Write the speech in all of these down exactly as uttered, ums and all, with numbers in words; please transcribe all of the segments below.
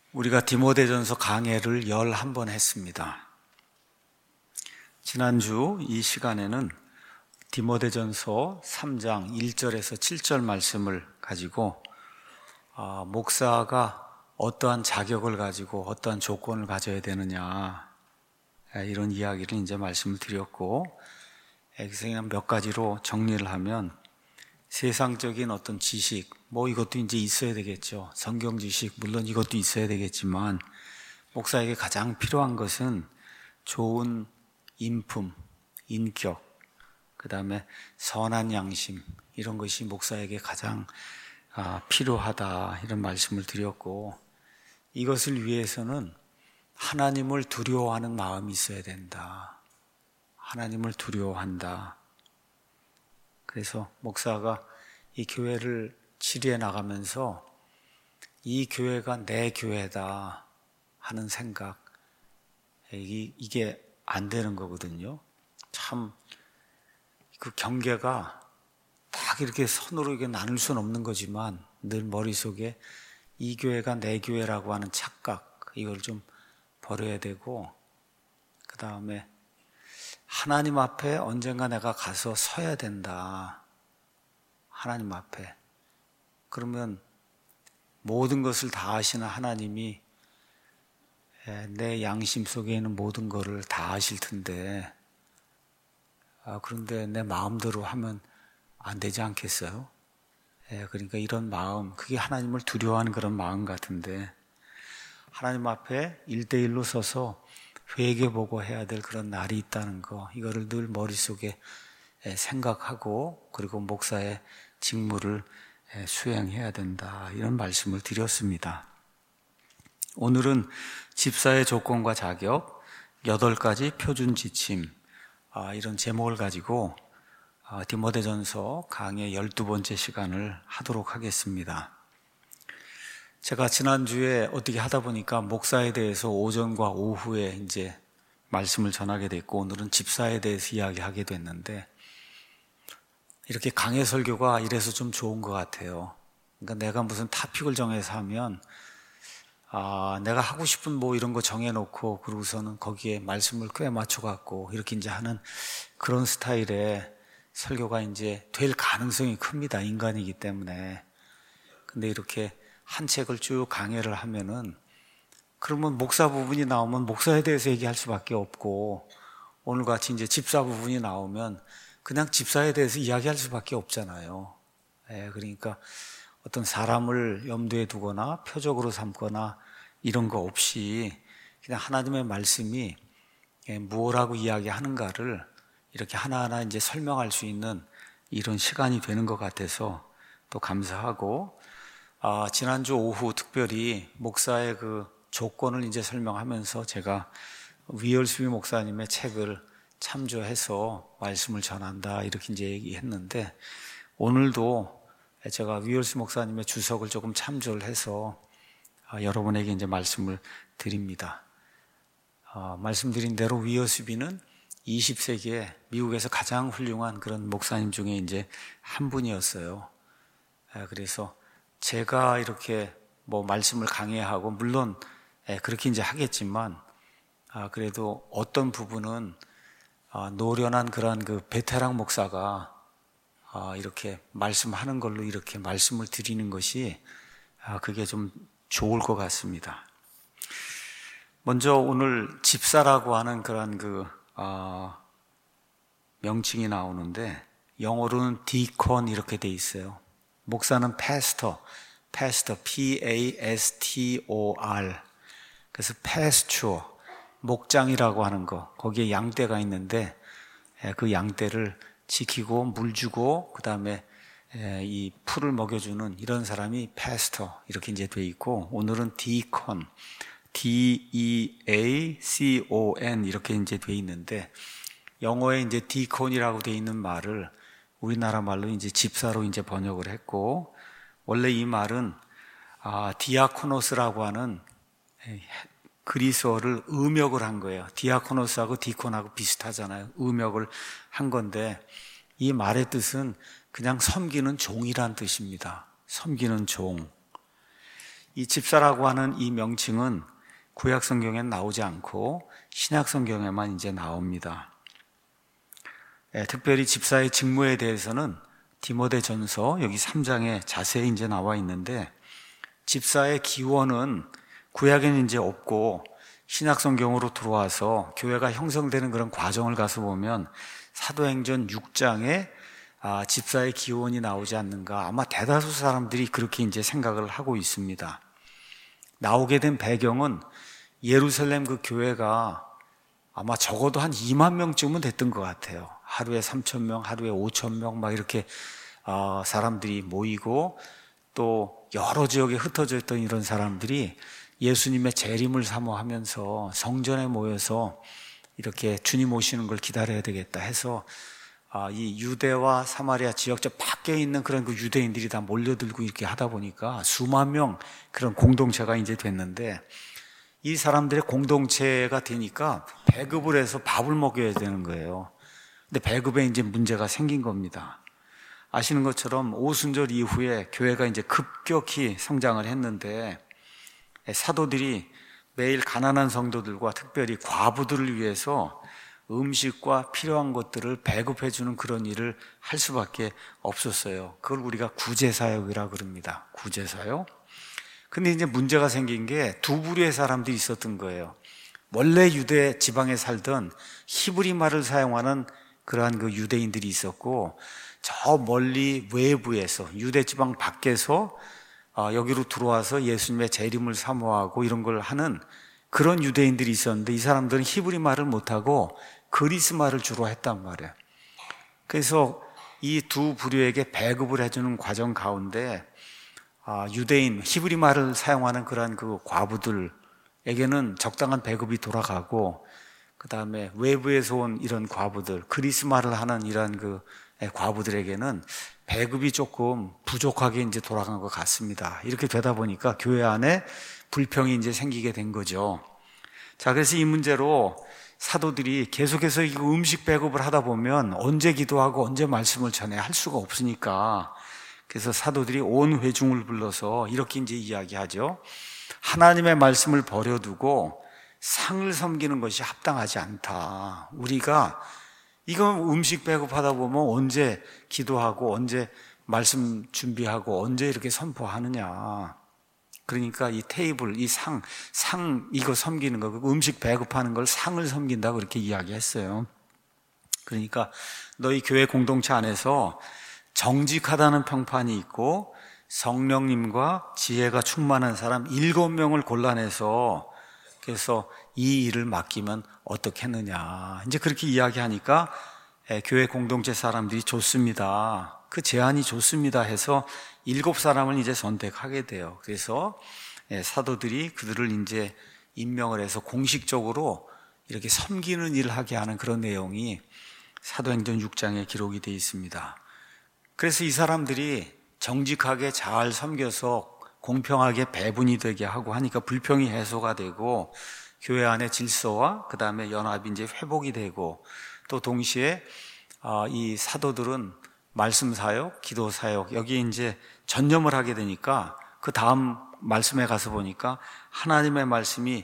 우리가 디모데전서 강해를 열한 번 했습니다. 지난주 이 시간에는 디모데전서 삼 장 일 절에서 칠 절 말씀을 가지고 어, 목사가 어떠한 자격을 가지고 어떠한 조건을 가져야 되느냐, 이런 이야기를 이제 말씀을 드렸고, 그냥 몇 가지로 정리를 하면 세상적인 어떤 지식, 뭐 이것도 이제 있어야 되겠죠. 성경 지식, 물론 이것도 있어야 되겠지만, 목사에게 가장 필요한 것은 좋은 인품, 인격, 그 다음에 선한 양심, 이런 것이 목사에게 가장 아, 필요하다, 이런 말씀을 드렸고, 이것을 위해서는 하나님을 두려워하는 마음이 있어야 된다. 하나님을 두려워한다. 그래서 목사가 이 교회를 치료해 나가면서 이 교회가 내 교회다 하는 생각, 이게 안 되는 거거든요. 참 그 경계가 딱 이렇게 선으로 이렇게 나눌 수는 없는 거지만, 늘 머릿속에 이 교회가 내 교회라고 하는 착각, 이걸 좀 버려야 되고, 그 다음에 하나님 앞에 언젠가 내가 가서 서야 된다. 하나님 앞에. 그러면 모든 것을 다 아시는 하나님이 내 양심 속에 있는 모든 것을 다 아실 텐데, 아, 그런데 내 마음대로 하면 안 되지 않겠어요? 예, 그러니까 이런 마음, 그게 하나님을 두려워하는 그런 마음 같은데, 하나님 앞에 일대일로 서서 회개보고 해야 될 그런 날이 있다는 거, 이거를 늘 머릿속에 생각하고, 그리고 목사의 직무를 수행해야 된다, 이런 말씀을 드렸습니다. 오늘은 집사의 조건과 자격, 여덟 가지 표준 지침, 이런 제목을 가지고 디모데전서 강의 열두 번째 시간을 하도록 하겠습니다. 제가 지난주에 어떻게 하다 보니까 목사에 대해서 오전과 오후에 이제 말씀을 전하게 됐고, 오늘은 집사에 대해서 이야기하게 됐는데, 이렇게 강해 설교가 이래서 좀 좋은 것 같아요. 그러니까 내가 무슨 타픽을 정해서 하면, 아, 내가 하고 싶은 뭐 이런 거 정해놓고, 그러고서는 거기에 말씀을 꽤 맞춰갖고, 이렇게 이제 하는 그런 스타일의 설교가 이제 될 가능성이 큽니다. 인간이기 때문에. 근데 이렇게 한 책을 쭉 강해를 하면은, 그러면 목사 부분이 나오면 목사에 대해서 얘기할 수밖에 없고, 오늘같이 이제 집사 부분이 나오면 그냥 집사에 대해서 이야기할 수밖에 없잖아요. 예, 그러니까 어떤 사람을 염두에 두거나 표적으로 삼거나 이런 거 없이 그냥 하나님의 말씀이 무엇라고 이야기하는가를 이렇게 하나하나 이제 설명할 수 있는 이런 시간이 되는 것 같아서 또 감사하고, 아, 지난주 오후 특별히 목사의 그 조건을 이제 설명하면서 제가 위얼스비 목사님의 책을 참조해서 말씀을 전한다, 이렇게 이제 얘기했는데, 오늘도 제가 위얼스 목사님의 주석을 조금 참조를 해서 여러분에게 이제 말씀을 드립니다. 어, 말씀드린 대로 위얼스비는 이십 세기에 미국에서 가장 훌륭한 그런 목사님 중에 이제 한 분이었어요. 그래서 제가 이렇게 뭐 말씀을 강해하고, 물론 그렇게 이제 하겠지만, 그래도 어떤 부분은 노련한 그런 그 베테랑 목사가 이렇게 말씀하는 걸로 이렇게 말씀을 드리는 것이 그게 좀 좋을 것 같습니다. 먼저 오늘 집사라고 하는 그런 그 어, 명칭이 나오는데, 영어로는 디콘 이렇게 돼 있어요. 목사는 패스터, 패스터, P A S T O R. 그래서 패스추어, 목장이라고 하는 거, 거기에 양떼가 있는데 그 양떼를 지키고 물 주고 그 다음에 이 풀을 먹여주는 이런 사람이 패스터, 이렇게 이제 돼 있고, 오늘은 디콘, D E A C O N 이렇게 이제 돼 있는데, 영어에 이제 디콘이라고 돼 있는 말을 우리나라 말로 이제 집사로 이제 번역을 했고, 원래 이 말은 아, 디아코노스라고 하는 그리스어를 음역을 한 거예요. 디아코노스하고 디콘하고 비슷하잖아요. 음역을 한 건데, 이 말의 뜻은 그냥 섬기는 종이란 뜻입니다. 섬기는 종. 이 집사라고 하는 이 명칭은 구약 성경엔 나오지 않고 신약 성경에만 이제 나옵니다. 예, 특별히 집사의 직무에 대해서는 디모데전서 여기 삼 장에 자세히 이제 나와 있는데, 집사의 기원은 구약에는 이제 없고 신약 성경으로 들어와서 교회가 형성되는 그런 과정을 가서 보면 사도행전 육 장에 아, 집사의 기원이 나오지 않는가, 아마 대다수 사람들이 그렇게 이제 생각을 하고 있습니다. 나오게 된 배경은 예루살렘 그 교회가 아마 적어도 한 이만 명쯤은 됐던 것 같아요. 하루에 삼천 명, 하루에 오천 명 막 이렇게 어, 사람들이 모이고, 또 여러 지역에 흩어져 있던 이런 사람들이 예수님의 재림을 사모하면서 성전에 모여서 이렇게 주님 오시는 걸 기다려야 되겠다 해서 아, 이 유대와 사마리아 지역 저 밖에 있는 그런 그 유대인들이 다 몰려들고 이렇게 하다 보니까 수만 명 그런 공동체가 이제 됐는데, 이 사람들의 공동체가 되니까 배급을 해서 밥을 먹여야 되는 거예요. 근데 배급에 이제 문제가 생긴 겁니다. 아시는 것처럼 오순절 이후에 교회가 이제 급격히 성장을 했는데, 사도들이 매일 가난한 성도들과 특별히 과부들을 위해서 음식과 필요한 것들을 배급해주는 그런 일을 할 수밖에 없었어요. 그걸 우리가 구제사역이라고 그럽니다. 구제사역. 근데 이제 문제가 생긴 게 두 부류의 사람들이 있었던 거예요. 원래 유대 지방에 살던 히브리 말을 사용하는 그러한 그 유대인들이 있었고, 저 멀리 외부에서 유대 지방 밖에서 여기로 들어와서 예수님의 재림을 사모하고 이런 걸 하는 그런 유대인들이 있었는데, 이 사람들은 히브리 말을 못하고 그리스 말을 주로 했단 말이에요. 그래서 이 두 부류에게 배급을 해주는 과정 가운데 유대인, 히브리 말을 사용하는 그러한 그 과부들에게는 적당한 배급이 돌아가고, 그 다음에 외부에서 온 이런 과부들, 그리스 말을 하는 이런 그 과부들에게는 배급이 조금 부족하게 이제 돌아간 것 같습니다. 이렇게 되다 보니까 교회 안에 불평이 이제 생기게 된 거죠. 자, 그래서 이 문제로 사도들이 계속해서 이 음식 배급을 하다 보면 언제 기도하고 언제 말씀을 전해야 할 수가 없으니까, 그래서 사도들이 온 회중을 불러서 이렇게 이제 이야기하죠. 하나님의 말씀을 버려두고 상을 섬기는 것이 합당하지 않다. 우리가 이거 음식 배급하다 보면 언제 기도하고 언제 말씀 준비하고 언제 이렇게 선포하느냐. 그러니까 이 테이블, 이 상, 상 이거 섬기는 거, 음식 배급하는 걸 상을 섬긴다고 그렇게 이야기했어요. 그러니까 너희 교회 공동체 안에서 정직하다는 평판이 있고 성령님과 지혜가 충만한 사람 일곱 명을 골라내서 그래서 이 일을 맡기면 어떻겠느냐. 이제 그렇게 이야기하니까 에, 교회 공동체 사람들이 좋습니다. 그 제안이 좋습니다 해서 일곱 사람을 이제 선택하게 돼요. 그래서 에, 사도들이 그들을 이제 임명을 해서 공식적으로 이렇게 섬기는 일을 하게 하는 그런 내용이 사도행전 육 장에 기록이 되어 있습니다. 그래서 이 사람들이 정직하게 잘 섬겨서 공평하게 배분이 되게 하고 하니까 불평이 해소가 되고, 교회 안의 질서와 그 다음에 연합이 이제 회복이 되고, 또 동시에 이 사도들은 말씀 사역, 기도 사역 여기에 이제 전념을 하게 되니까 그 다음 말씀에 가서 보니까 하나님의 말씀이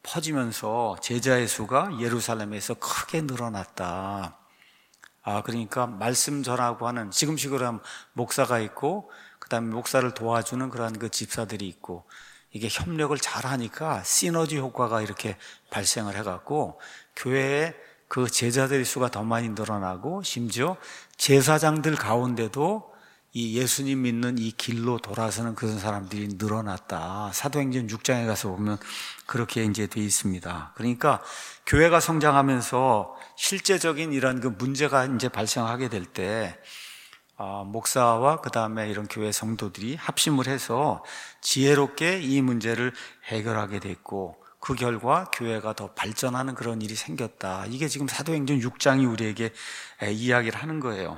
퍼지면서 제자의 수가 예루살렘에서 크게 늘어났다. 아, 그러니까 말씀 전하고 하는, 지금식으로 하면 목사가 있고, 그 다음에 목사를 도와주는 그러한 그 집사들이 있고, 이게 협력을 잘 하니까 시너지 효과가 이렇게 발생을 해갖고, 교회에 그 제자들의 수가 더 많이 늘어나고, 심지어 제사장들 가운데도 이 예수님 믿는 이 길로 돌아서는 그런 사람들이 늘어났다. 사도행전 육 장에 가서 보면 그렇게 이제 돼 있습니다. 그러니까 교회가 성장하면서 실제적인 이런 그 문제가 이제 발생하게 될 때, 어, 목사와 그 다음에 이런 교회 성도들이 합심을 해서 지혜롭게 이 문제를 해결하게 됐고, 그 결과 교회가 더 발전하는 그런 일이 생겼다. 이게 지금 사도행전 육 장이 우리에게 이야기를 하는 거예요.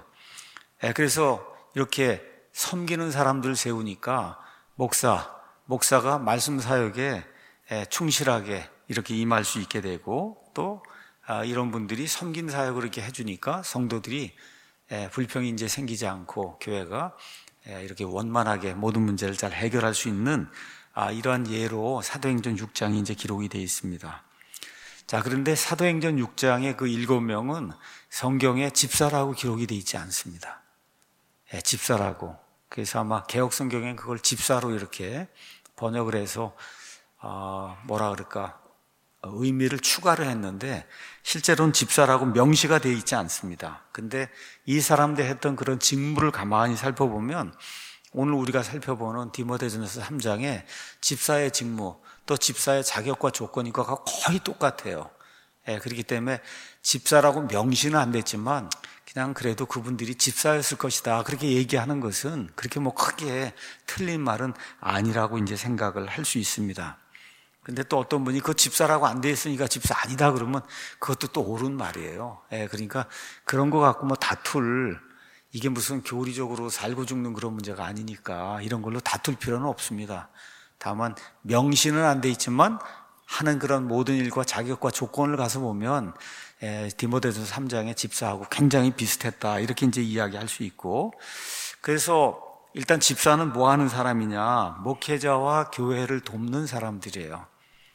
그래서 이렇게 섬기는 사람들을 세우니까 목사, 목사가 말씀 사역에 충실하게 이렇게 임할 수 있게 되고, 또 이런 분들이 섬긴 사역을 이렇게 해주니까 성도들이 불평이 이제 생기지 않고 교회가 이렇게 원만하게 모든 문제를 잘 해결할 수 있는 아, 이러한 예로 사도행전 육 장이 이제 기록이 되어 있습니다. 자, 그런데 사도행전 육 장의 그 일곱 명은 성경에 집사라고 기록이 되어 있지 않습니다. 예, 집사라고. 그래서 아마 개혁 성경엔 그걸 집사로 이렇게 번역을 해서 어, 뭐라 그럴까 의미를 추가를 했는데 실제로는 집사라고 명시가 되어 있지 않습니다. 근데 이 사람들 했던 그런 직무를 가만히 살펴보면 오늘 우리가 살펴보는 디모데전서 삼 장에 집사의 직무 또 집사의 자격과 조건과 거의 똑같아요. 예, 그렇기 때문에 집사라고 명시는 안 됐지만 그냥 그래도 그분들이 집사였을 것이다 그렇게 얘기하는 것은 그렇게 뭐 크게 틀린 말은 아니라고 이제 생각을 할 수 있습니다. 근데 또 어떤 분이 그 집사라고 안 돼 있으니까 집사 아니다 그러면 그것도 또 옳은 말이에요. 예, 그러니까 그런 거 갖고 뭐 다툴 이게 무슨 교리적으로 살고 죽는 그런 문제가 아니니까 이런 걸로 다툴 필요는 없습니다. 다만 명시는 안 돼 있지만 하는 그런 모든 일과 자격과 조건을 가서 보면 에, 디모데전서 삼 장의 집사하고 굉장히 비슷했다 이렇게 이제 이야기할 수 있고, 그래서 일단 집사는 뭐 하는 사람이냐, 목회자와 교회를 돕는 사람들이에요.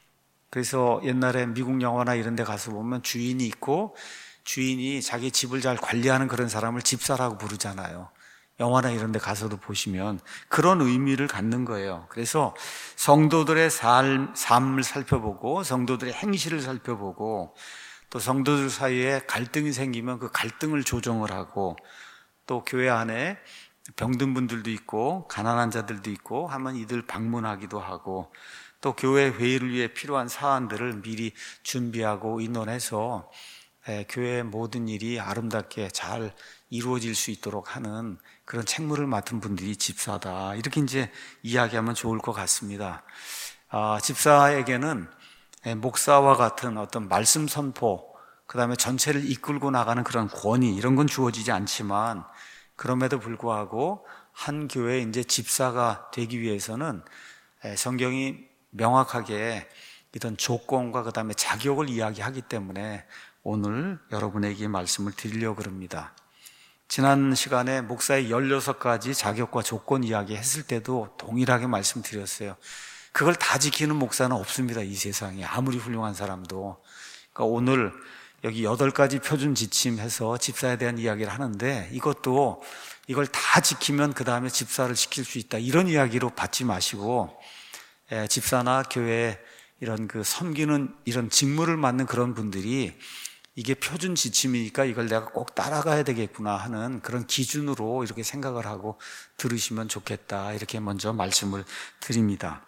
그래서 옛날에 미국 영화나 이런 데 가서 보면 주인이 있고 주인이 자기 집을 잘 관리하는 그런 사람을 집사라고 부르잖아요. 영화나 이런 데 가서도 보시면 그런 의미를 갖는 거예요. 그래서 성도들의 삶, 삶을 살펴보고 성도들의 행실을 살펴보고 또 성도들 사이에 갈등이 생기면 그 갈등을 조정을 하고 또 교회 안에 병든 분들도 있고 가난한 자들도 있고 하면 이들 방문하기도 하고 또 교회 회의를 위해 필요한 사안들을 미리 준비하고 의논해서 교회의 모든 일이 아름답게 잘 이루어질 수 있도록 하는 그런 책무를 맡은 분들이 집사다 이렇게 이제 이야기하면 좋을 것 같습니다. 아, 집사에게는 목사와 같은 어떤 말씀 선포 그 다음에 전체를 이끌고 나가는 그런 권위 이런 건 주어지지 않지만 그럼에도 불구하고 한 교회의 이제 집사가 되기 위해서는 성경이 명확하게 이런 조건과 그 다음에 자격을 이야기하기 때문에 오늘 여러분에게 말씀을 드리려고 합니다. 지난 시간에 목사의 열여섯 가지 자격과 조건 이야기 했을 때도 동일하게 말씀드렸어요. 그걸 다 지키는 목사는 없습니다. 이 세상에 아무리 훌륭한 사람도. 그러니까 오늘 여기 여덟 가지 표준 지침해서 집사에 대한 이야기를 하는데 이것도 이걸 다 지키면 그 다음에 집사를 시킬 수 있다 이런 이야기로 받지 마시고 예, 집사나 교회 이런 그 섬기는 이런 직무를 맡는 그런 분들이 이게 표준 지침이니까 이걸 내가 꼭 따라가야 되겠구나 하는 그런 기준으로 이렇게 생각을 하고 들으시면 좋겠다 이렇게 먼저 말씀을 드립니다.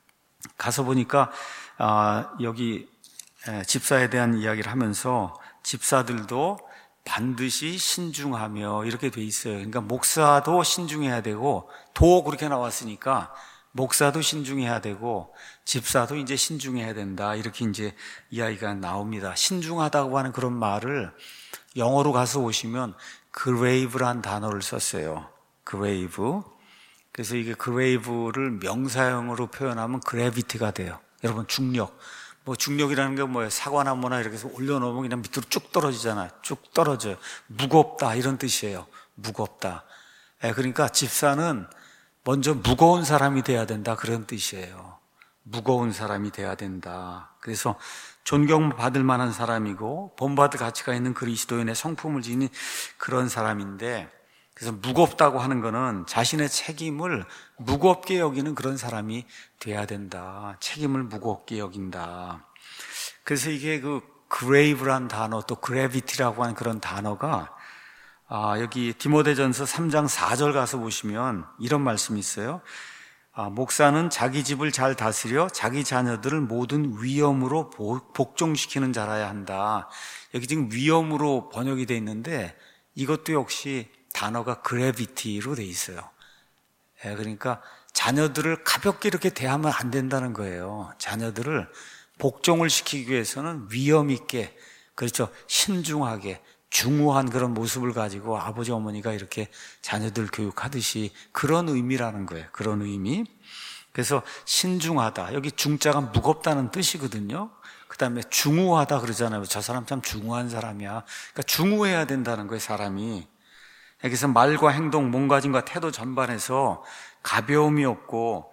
가서 보니까 아, 여기 집사에 대한 이야기를 하면서 집사들도 반드시 신중하며 이렇게 돼 있어요. 그러니까 목사도 신중해야 되고 도 그렇게 나왔으니까 목사도 신중해야 되고 집사도 이제 신중해야 된다 이렇게 이제 이야기가 나옵니다. 신중하다고 하는 그런 말을 영어로 가서 오시면 grave란 단어를 썼어요. grave. 그래서 이게 grave를 명사형으로 표현하면 gravity가 돼요. 여러분 중력. 뭐 중력이라는 게 뭐예요? 사과나무나 이렇게 해서 올려놓으면 그냥 밑으로 쭉 떨어지잖아요. 쭉 떨어져요. 무겁다 이런 뜻이에요. 무겁다. 예, 그러니까 집사는 먼저 무거운 사람이 돼야 된다 그런 뜻이에요. 무거운 사람이 돼야 된다. 그래서 존경받을 만한 사람이고 본받을 가치가 있는 그리스도인의 성품을 지닌 그런 사람인데, 그래서 무겁다고 하는 거는 자신의 책임을 무겁게 여기는 그런 사람이 돼야 된다. 책임을 무겁게 여긴다. 그래서 이게 그 grave란 단어 또 gravity라고 하는 그런 단어가 아, 여기 디모데전서 삼 장 사 절 가서 보시면 이런 말씀이 있어요. 아, 목사는 자기 집을 잘 다스려 자기 자녀들을 모든 위엄으로 복종시키는 자라야 한다. 여기 지금 위엄으로 번역이 되어 있는데 이것도 역시 단어가 gravity로 되어 있어요. 예, 그러니까 자녀들을 가볍게 이렇게 대하면 안 된다는 거예요. 자녀들을 복종을 시키기 위해서는 위엄 있게, 그렇죠, 신중하게 중후한 그런 모습을 가지고 아버지 어머니가 이렇게 자녀들 교육하듯이 그런 의미라는 거예요. 그런 의미. 그래서 신중하다. 여기 중자가 무겁다는 뜻이거든요. 그 다음에 중후하다 그러잖아요. 저 사람 참 중후한 사람이야. 그러니까 중후해야 된다는 거예요, 사람이. 여기서 말과 행동, 몸가짐과 태도 전반에서 가벼움이 없고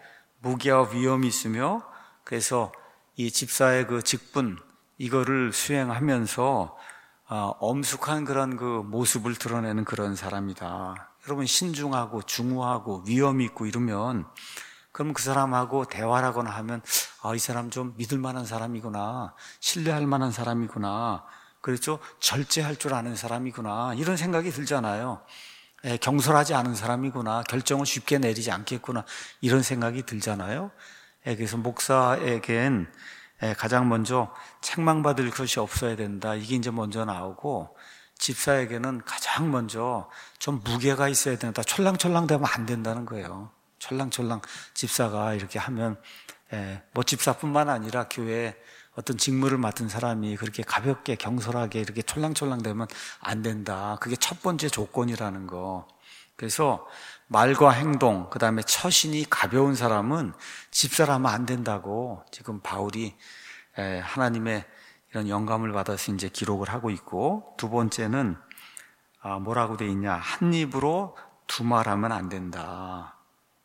무게와 위험이 있으며, 그래서 이 집사의 그 직분 이거를 수행하면서 어, 엄숙한 그런 그 모습을 드러내는 그런 사람이다. 여러분, 신중하고 중후하고 위험이 있고 이러면, 그럼 그 사람하고 대화를 하거나 하면 아, 이 사람 좀 믿을 만한 사람이구나, 신뢰할 만한 사람이구나, 그렇죠? 절제할 줄 아는 사람이구나, 이런 생각이 들잖아요. 예, 경솔하지 않은 사람이구나, 결정을 쉽게 내리지 않겠구나, 이런 생각이 들잖아요. 예, 그래서 목사에겐 예, 가장 먼저 책망받을 것이 없어야 된다, 이게 이제 먼저 나오고, 집사에게는 가장 먼저 좀 무게가 있어야 된다. 촐랑촐랑 되면 안 된다는 거예요. 촐랑촐랑 집사가 이렇게 하면, 예, 뭐 집사뿐만 아니라 교회에 어떤 직무를 맡은 사람이 그렇게 가볍게 경솔하게 이렇게 촐랑촐랑 되면 안 된다. 그게 첫 번째 조건이라는 거. 그래서 말과 행동, 그 다음에 처신이 가벼운 사람은 집사라면 안 된다고 지금 바울이 하나님의 이런 영감을 받아서 이제 기록을 하고 있고, 두 번째는 뭐라고 돼 있냐? 한 입으로 두말하면 안 된다.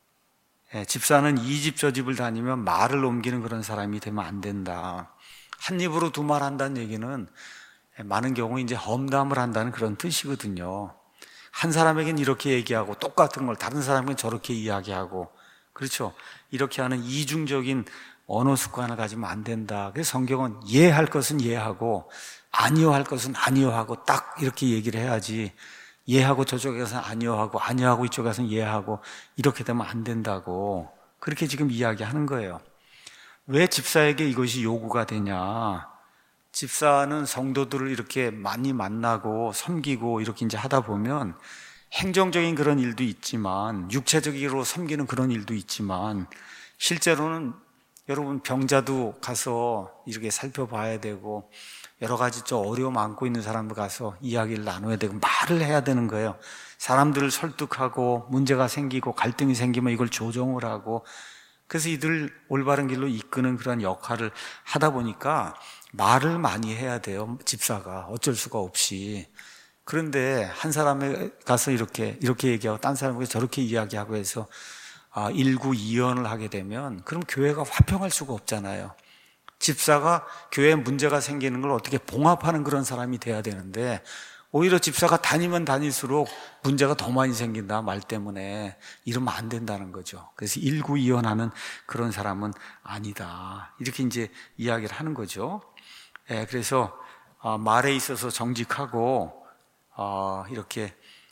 집사는 이 집 저 집을 다니면 말을 옮기는 그런 사람이 되면 안 된다. 한 입으로 두말한다는 얘기는 많은 경우 이제 험담을 한다는 그런 뜻이거든요. 한 사람에겐 이렇게 얘기하고 똑같은 걸 다른 사람에겐 저렇게 이야기하고, 그렇죠? 이렇게 하는 이중적인 언어 습관을 가지면 안 된다. 그래서 성경은 예할 것은 예하고 아니요 할 것은 아니요 하고 딱 이렇게 얘기를 해야지, 예하고 저쪽에서는 아니요 하고 아니요 하고 이쪽에서는 예하고 이렇게 되면 안 된다고 그렇게 지금 이야기하는 거예요. 왜 집사에게 이것이 요구가 되냐? 집사는 성도들을 이렇게 많이 만나고 섬기고 이렇게 이제 하다 보면 행정적인 그런 일도 있지만, 육체적으로 섬기는 그런 일도 있지만, 실제로는 여러분 병자도 가서 이렇게 살펴봐야 되고, 여러 가지 좀 어려움 안고 있는 사람들 가서 이야기를 나눠야 되고 말을 해야 되는 거예요. 사람들을 설득하고 문제가 생기고 갈등이 생기면 이걸 조정을 하고, 그래서 이들 올바른 길로 이끄는 그런 역할을 하다 보니까 말을 많이 해야 돼요. 집사가 어쩔 수가 없이. 그런데 한 사람에 가서 이렇게 이렇게 얘기하고 딴 사람에게 저렇게 이야기하고 해서 아, 일구이연을 하게 되면 그럼 교회가 화평할 수가 없잖아요. 집사가 교회에 문제가 생기는 걸 어떻게 봉합하는 그런 사람이 돼야 되는데, 오히려 집사가 다니면 다닐수록 문제가 더 많이 생긴다, 말 때문에. 이러면 안 된다는 거죠. 그래서 일구이연하는 그런 사람은 아니다, 이렇게 이제 이야기를 하는 거죠. 예, 그래서 말에 있어서 정직하고 어, 이렇게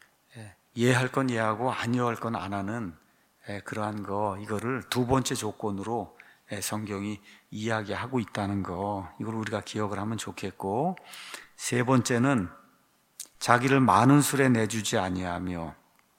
예할 건 예하고 아니요 할 건 안 하는 그러한 거, 이거를 두 번째 조건으로 성경이 이야기하고 있다는 거, 이걸 우리가 기억을 하면 좋겠고, 세 번째는 자기를 많은 술에 내주지 아니하며,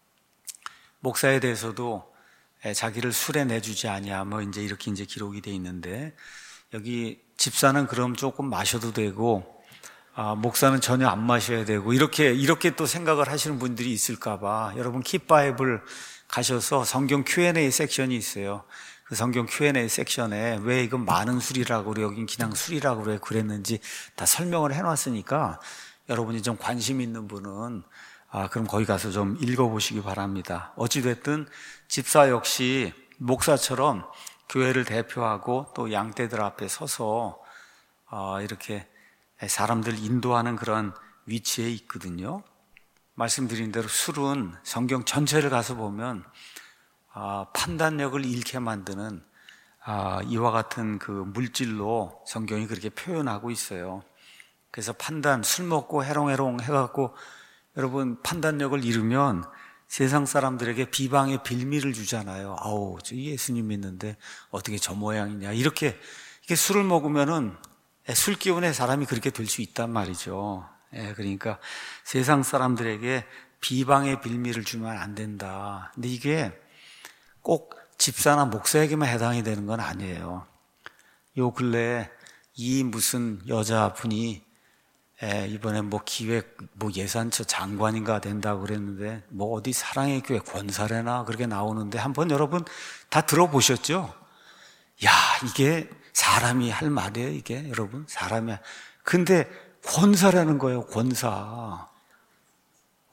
목사에 대해서도 자기를 술에 내주지 아니하며 이제 이렇게 이제 기록이 돼 있는데, 여기 집사는 그럼 조금 마셔도 되고 아, 목사는 전혀 안 마셔야 되고, 이렇게 이렇게 또 생각을 하시는 분들이 있을까봐 여러분 킵바이블 가셔서 성경 큐앤에이 섹션이 있어요. 그 성경 큐앤에이 섹션에 왜 이건 많은 술이라고 그래, 여긴 그냥 술이라고 그래, 그랬는지 다 설명을 해놨으니까 여러분이 좀 관심 있는 분은 아, 그럼 거기 가서 좀 읽어보시기 바랍니다. 어찌됐든 집사 역시 목사처럼 교회를 대표하고 또 양떼들 앞에 서서 어, 이렇게 사람들 인도하는 그런 위치에 있거든요. 말씀드린 대로 술은 성경 전체를 가서 보면 아, 판단력을 잃게 만드는 아, 이와 같은 그 물질로 성경이 그렇게 표현하고 있어요. 그래서 판단, 술 먹고 해롱해롱 해갖고 여러분 판단력을 잃으면 세상 사람들에게 비방의 빌미를 주잖아요. 아우, 저 예수님 믿는데 어떻게 저 모양이냐, 이렇게. 이렇게 술을 먹으면은 술 기운의 사람이 그렇게 될 수 있단 말이죠. 예, 그러니까 세상 사람들에게 비방의 빌미를 주면 안 된다. 근데 이게 꼭 집사나 목사에게만 해당이 되는 건 아니에요. 요 근래에 이 무슨 여자분이 에, 이번에 뭐 기획, 뭐 예산처 장관인가 된다고 그랬는데, 뭐 어디 사랑의 교회 권사래나 그렇게 나오는데, 한번 여러분 다 들어보셨죠? 야, 이게 사람이 할 말이에요, 이게 여러분? 사람이. 근데 권사라는 거예요, 권사.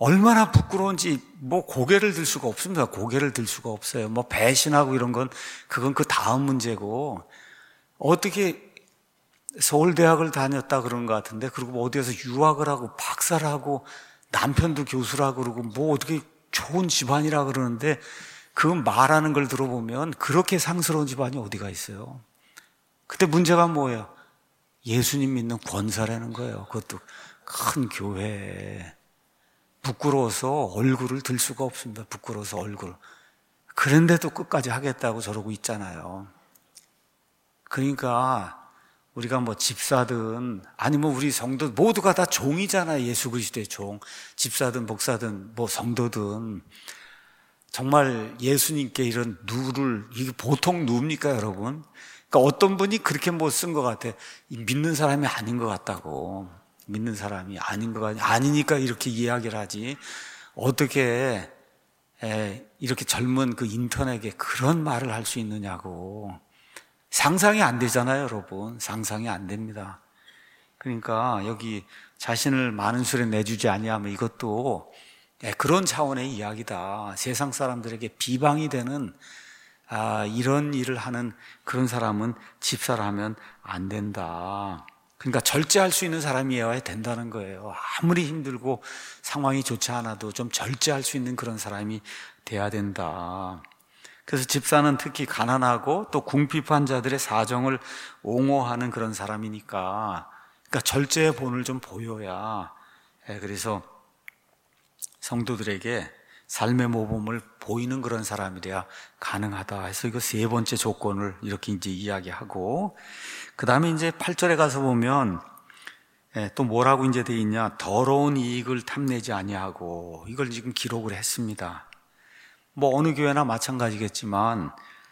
얼마나 부끄러운지 뭐 고개를 들 수가 없습니다. 고개를 들 수가 없어요. 뭐 배신하고 이런 건 그건 그 다음 문제고, 어떻게 서울대학을 다녔다 그런 것 같은데, 그리고 뭐 어디에서 유학을 하고 박사를 하고 남편도 교수라고 그러고 뭐 어떻게 좋은 집안이라 그러는데, 그 말하는 걸 들어보면 그렇게 상스러운 집안이 어디가 있어요. 근데 문제가 뭐예요? 예수님 믿는 권사라는 거예요. 그것도 큰 교회에. 부끄러워서 얼굴을 들 수가 없습니다. 부끄러워서 얼굴. 그런데도 끝까지 하겠다고 저러고 있잖아요. 그러니까 우리가 뭐 집사든 아니면 우리 성도 모두가 다 종이잖아요. 예수 그리스도의 종. 집사든 목사든 뭐 성도든 정말 예수님께 이런 누를, 이게 보통 누입니까 여러분? 그러니까 어떤 분이 그렇게 못 쓴 것 같아. 믿는 사람이 아닌 것 같다고. 믿는 사람이 아닌 것 같, 아니니까 이렇게 이야기를 하지. 어떻게 에, 이렇게 젊은 그 인턴에게 그런 말을 할 수 있느냐고. 상상이 안 되잖아요, 여러분. 상상이 안 됩니다. 그러니까 여기 자신을 많은 술에 내주지 아니하면 이것도 그런 차원의 이야기다. 세상 사람들에게 비방이 되는 아, 이런 일을 하는 그런 사람은 집사라면 안 된다. 그러니까 절제할 수 있는 사람이어야 된다는 거예요. 아무리 힘들고 상황이 좋지 않아도 좀 절제할 수 있는 그런 사람이 돼야 된다. 그래서 집사는 특히 가난하고 또 궁핍한 자들의 사정을 옹호하는 그런 사람이니까, 그러니까 절제의 본을 좀 보여야, 그래서 성도들에게 삶의 모범을 보이는 그런 사람이래야 가능하다 해서 이거 세 번째 조건을 이렇게 이제 이야기하고, 그 다음에 이제 팔 절에 가서 보면 또 뭐라고 이제 돼 있냐, 더러운 이익을 탐내지 아니하고, 이걸 지금 기록을 했습니다. 뭐 어느 교회나 마찬가지겠지만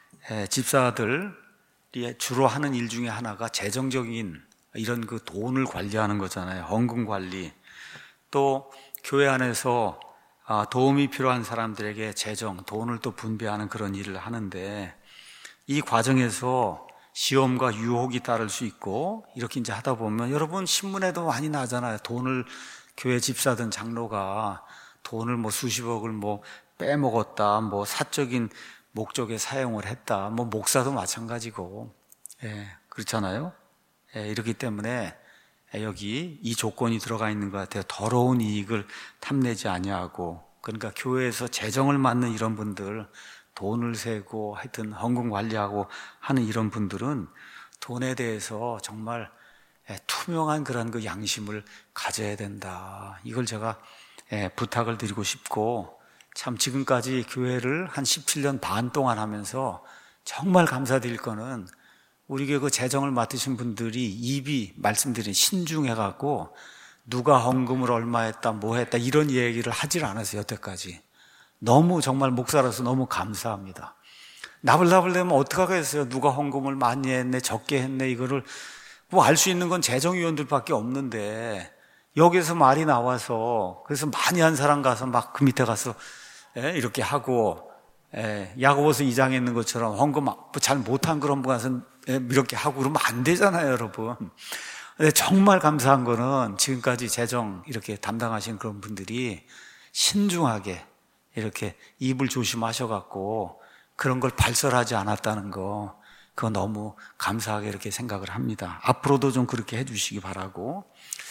집사들이 주로 하는 일 중에 하나가 재정적인 이런 그 돈을 관리하는 거잖아요. 헌금 관리. 또 교회 안에서 도움이 필요한 사람들에게 재정, 돈을 또 분배하는 그런 일을 하는데, 이 과정에서 시험과 유혹이 따를 수 있고, 이렇게 이제 하다 보면 여러분 신문에도 많이 나잖아요. 돈을, 교회 집사든 장로가 돈을 뭐 수십억을 뭐 빼먹었다, 뭐 사적인 목적에 사용을 했다, 뭐 목사도 마찬가지고, 예, 그렇잖아요. 예, 이렇기 때문에 여기 이 조건이 들어가 있는 것 같아요. 더러운 이익을 탐내지 아니하고. 그러니까 교회에서 재정을 맡는 이런 분들, 돈을 세고 하여튼 헌금 관리하고 하는 이런 분들은 돈에 대해서 정말 투명한 그런 그 양심을 가져야 된다. 이걸 제가 부탁을 드리고 싶고, 참 지금까지 교회를 한 십칠 년 반 동안 하면서 정말 감사드릴 거는, 우리 교회 그 재정을 맡으신 분들이 입이 말씀드린 신중해갖고 누가 헌금을 얼마 했다 뭐 했다 이런 얘기를 하질 않았어요. 여태까지. 너무 정말 목사로서 너무 감사합니다. 나불나불 되면 어떡하겠어요. 누가 헌금을 많이 했네 적게 했네, 이거를 뭐 알 수 있는 건 재정위원들밖에 없는데, 여기서 말이 나와서 그래서 많이 한 사람 가서 막 그 밑에 가서 예, 이렇게 하고, 예, 야고보서 이 장에 있는 것처럼 헌금 잘 못한 그런 분 가서 예, 이렇게 하고 그러면 안 되잖아요, 여러분. 근데 정말 감사한 거는 지금까지 재정 이렇게 담당하신 그런 분들이 신중하게 이렇게 입을 조심하셔갖고 그런 걸 발설하지 않았다는 거, 그거 너무 감사하게 이렇게 생각을 합니다. 앞으로도 좀 그렇게 해주시기 바라고.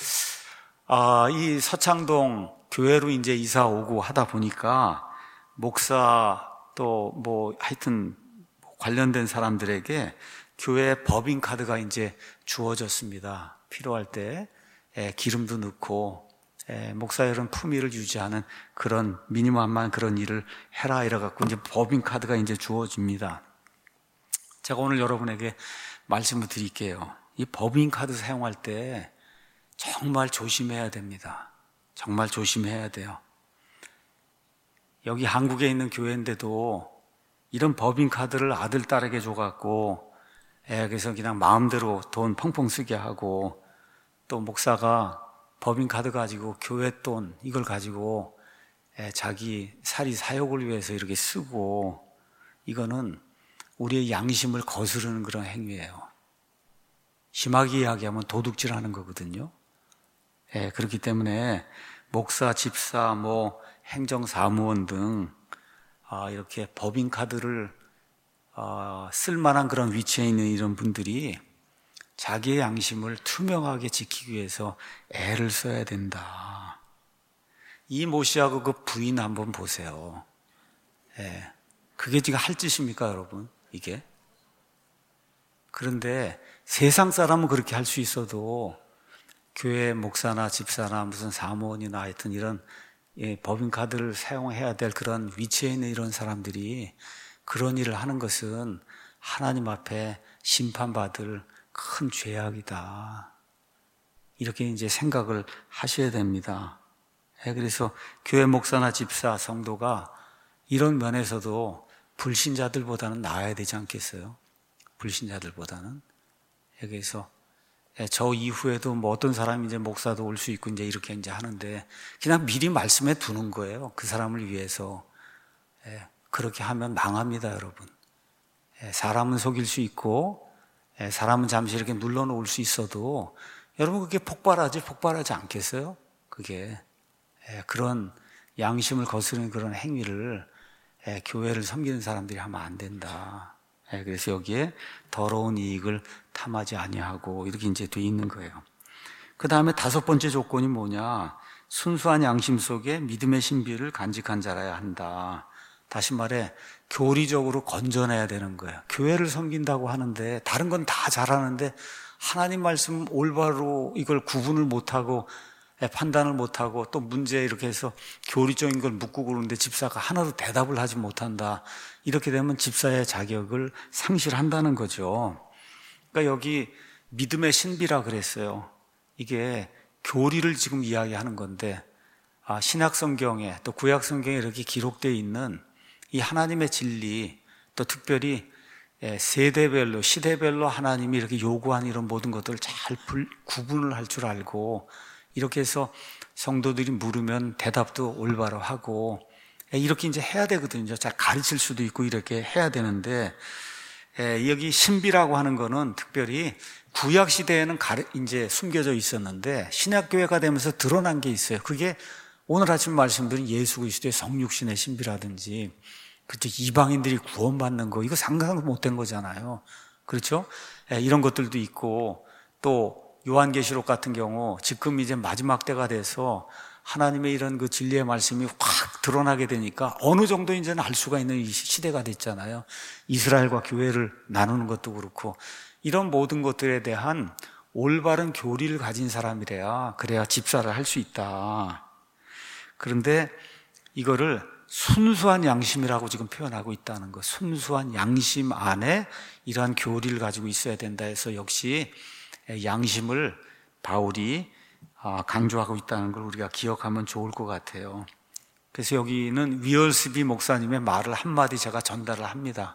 아, 이 서창동 교회로 이제 이사 오고 하다 보니까 목사 또 뭐 하여튼 관련된 사람들에게 교회 법인카드가 이제 주어졌습니다. 필요할 때 기름도 넣고 목사들은 품위를 유지하는 그런 미니멈한 그런 일을 해라 이래갖고 이제 법인카드가 이제 주어집니다. 제가 오늘 여러분에게 말씀을 드릴게요. 이 법인카드 사용할 때 정말 조심해야 됩니다. 정말 조심해야 돼요. 여기 한국에 있는 교회인데도 이런 법인카드를 아들, 딸에게 줘갖고 예, 그래서 그냥 마음대로 돈 펑펑 쓰게 하고, 또 목사가 법인카드 가지고 교회 돈 이걸 가지고 예, 자기 살이 사욕을 위해서 이렇게 쓰고, 이거는 우리의 양심을 거스르는 그런 행위예요. 심하게 이야기하면 도둑질하는 거거든요. 예, 그렇기 때문에 목사, 집사, 뭐 행정사무원 등 아, 이렇게 법인카드를 어, 쓸만한 그런 위치에 있는 이런 분들이 자기의 양심을 투명하게 지키기 위해서 애를 써야 된다. 이 모씨하고 그 부인 한번 보세요. 예, 그게 지금 할 짓입니까, 여러분? 이게? 그런데 세상 사람은 그렇게 할 수 있어도 교회 목사나 집사나 무슨 사무원이나 하여튼 이런 예, 법인카드를 사용해야 될 그런 위치에 있는 이런 사람들이 그런 일을 하는 것은 하나님 앞에 심판받을 큰 죄악이다. 이렇게 이제 생각을 하셔야 됩니다. 예, 그래서 교회 목사나 집사, 성도가 이런 면에서도 불신자들보다는 나아야 되지 않겠어요? 불신자들보다는. 예, 그래서 예, 저 이후에도 뭐 어떤 사람이 이제 목사도 올 수 있고 이제 이렇게 이제 하는데 그냥 미리 말씀해 두는 거예요. 그 사람을 위해서. 예, 그렇게 하면 망합니다, 여러분. 예, 사람은 속일 수 있고 예, 사람은 잠시 이렇게 눌러놓을 수 있어도 여러분 그게 폭발하지 폭발하지 않겠어요? 그게 예, 그런 양심을 거스르는 그런 행위를 예, 교회를 섬기는 사람들이 하면 안 된다. 예, 그래서 여기에 더러운 이익을 탐하지 아니하고 이렇게 이제 돼 있는 거예요. 그 다음에 다섯 번째 조건이 뭐냐? 순수한 양심 속에 믿음의 신비를 간직한 자라야 한다. 다시 말해 교리적으로 건전해야 되는 거예요. 교회를 섬긴다고 하는데 다른 건 다 잘하는데 하나님 말씀 올바로 이걸 구분을 못하고 판단을 못하고 또 문제 이렇게 해서 교리적인 걸 묻고 그러는데 집사가 하나도 대답을 하지 못한다. 이렇게 되면 집사의 자격을 상실한다는 거죠. 그러니까 여기 믿음의 신비라 그랬어요. 이게 교리를 지금 이야기하는 건데 아, 신약 성경에 또 구약 성경에 이렇게 기록되어 있는 이 하나님의 진리, 또 특별히 세대별로, 시대별로 하나님이 이렇게 요구한 이런 모든 것들을 잘 구분을 할 줄 알고 이렇게 해서 성도들이 물으면 대답도 올바로 하고 이렇게 이제 해야 되거든요. 잘 가르칠 수도 있고 이렇게 해야 되는데 여기 신비라고 하는 거는 특별히 구약 시대에는 가르, 이제 숨겨져 있었는데 신약교회가 되면서 드러난 게 있어요. 그게 오늘 아침 말씀드린 예수 그리스도의 성육신의 신비라든지 그렇죠. 이방인들이 구원받는 거 이거 상상도 못된 거잖아요. 그렇죠? 예, 이런 것들도 있고 또 요한계시록 같은 경우 지금 이제 마지막 때가 돼서 하나님의 이런 그 진리의 말씀이 확 드러나게 되니까 어느 정도 이제는 알 수가 있는 이 시대가 됐잖아요. 이스라엘과 교회를 나누는 것도 그렇고 이런 모든 것들에 대한 올바른 교리를 가진 사람이래야 그래야 집사를 할 수 있다. 그런데 이거를 순수한 양심이라고 지금 표현하고 있다는 거. 순수한 양심 안에 이러한 교리를 가지고 있어야 된다 해서 역시 양심을 바울이 강조하고 있다는 걸 우리가 기억하면 좋을 것 같아요. 그래서 여기는 위얼스비 목사님의 말을 한마디 제가 전달을 합니다.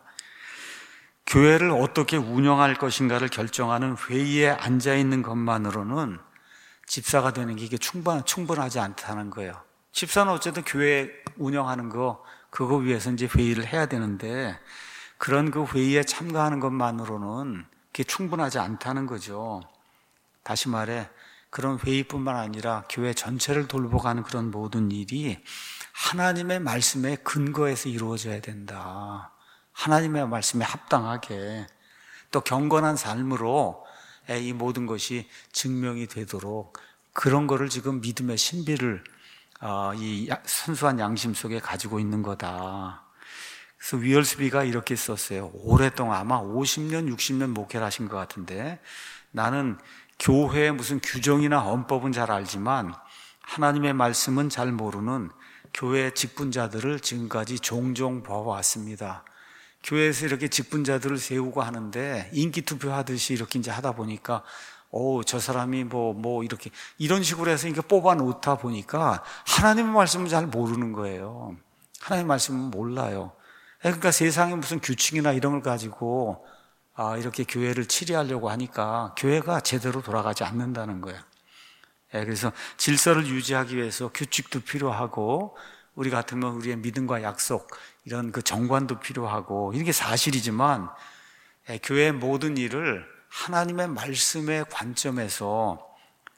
교회를 어떻게 운영할 것인가를 결정하는 회의에 앉아있는 것만으로는 집사가 되는 게 이게 충분, 충분하지 않다는 거예요. 집사는 어쨌든 교회 운영하는 거, 그거 위해서 이제 회의를 해야 되는데, 그런 그 회의에 참가하는 것만으로는 그게 충분하지 않다는 거죠. 다시 말해, 그런 회의뿐만 아니라 교회 전체를 돌보가는 그런 모든 일이 하나님의 말씀에 근거해서 이루어져야 된다. 하나님의 말씀에 합당하게 또 경건한 삶으로 이 모든 것이 증명이 되도록 그런 거를 지금 믿음의 신비를 이 순수한 양심 속에 가지고 있는 거다. 그래서 위얼스비가 이렇게 썼어요. 오랫동안 아마 오십 년, 육십 년 목회를 하신 것 같은데 나는 교회의 무슨 규정이나 헌법은 잘 알지만 하나님의 말씀은 잘 모르는 교회 직분자들을 지금까지 종종 봐왔습니다. 교회에서 이렇게 직분자들을 세우고 하는데 인기 투표하듯이 이렇게 이제 하다 보니까 오, 저 사람이 뭐, 뭐, 이렇게, 이런 식으로 해서 이렇게 뽑아 놓다 보니까 하나님의 말씀을 잘 모르는 거예요. 하나님의 말씀은 몰라요. 그러니까 세상에 무슨 규칙이나 이런 걸 가지고 아, 이렇게 교회를 치리하려고 하니까 교회가 제대로 돌아가지 않는다는 거예요. 그래서 질서를 유지하기 위해서 규칙도 필요하고 우리 같으면 우리의 믿음과 약속 이런 그 정관도 필요하고 이게 사실이지만 교회의 모든 일을 하나님의 말씀의 관점에서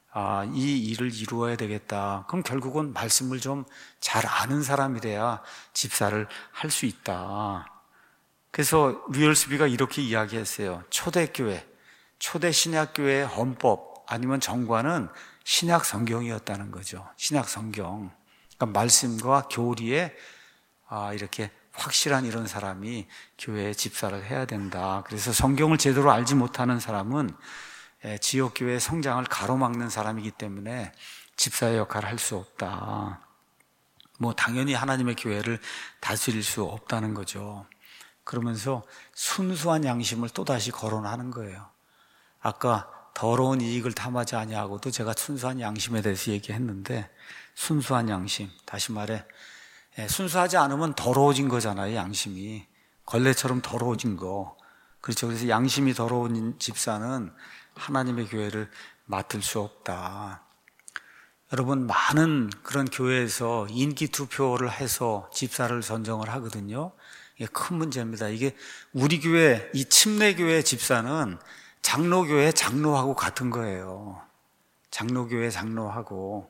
아, 이 일을 이루어야 되겠다. 그럼 결국은 말씀을 좀 잘 아는 사람이래야 집사를 할 수 있다. 그래서 류얼스비가 이렇게 이야기했어요. 초대교회, 초대 신약교회의 헌법 아니면 정관은 신약 성경이었다는 거죠. 신약 성경. 그러니까 말씀과 교리에 아, 이렇게 확실한 이런 사람이 교회에 집사를 해야 된다. 그래서 성경을 제대로 알지 못하는 사람은 지역교회의 성장을 가로막는 사람이기 때문에 집사의 역할을 할 수 없다. 뭐 당연히 하나님의 교회를 다스릴 수 없다는 거죠. 그러면서 순수한 양심을 또다시 거론하는 거예요. 아까 더러운 이익을 탐하지 아니하고도 제가 순수한 양심에 대해서 얘기했는데, 순수한 양심, 다시 말해 순수하지 않으면 더러워진 거잖아요. 양심이 걸레처럼 더러워진 거. 그렇죠. 그래서 양심이 더러운 집사는 하나님의 교회를 맡을 수 없다. 여러분, 많은 그런 교회에서 인기 투표를 해서 집사를 선정을 하거든요. 이게 큰 문제입니다. 이게 우리 교회, 이 침례교회 집사는 장로교회 장로하고 같은 거예요. 장로교회 장로하고.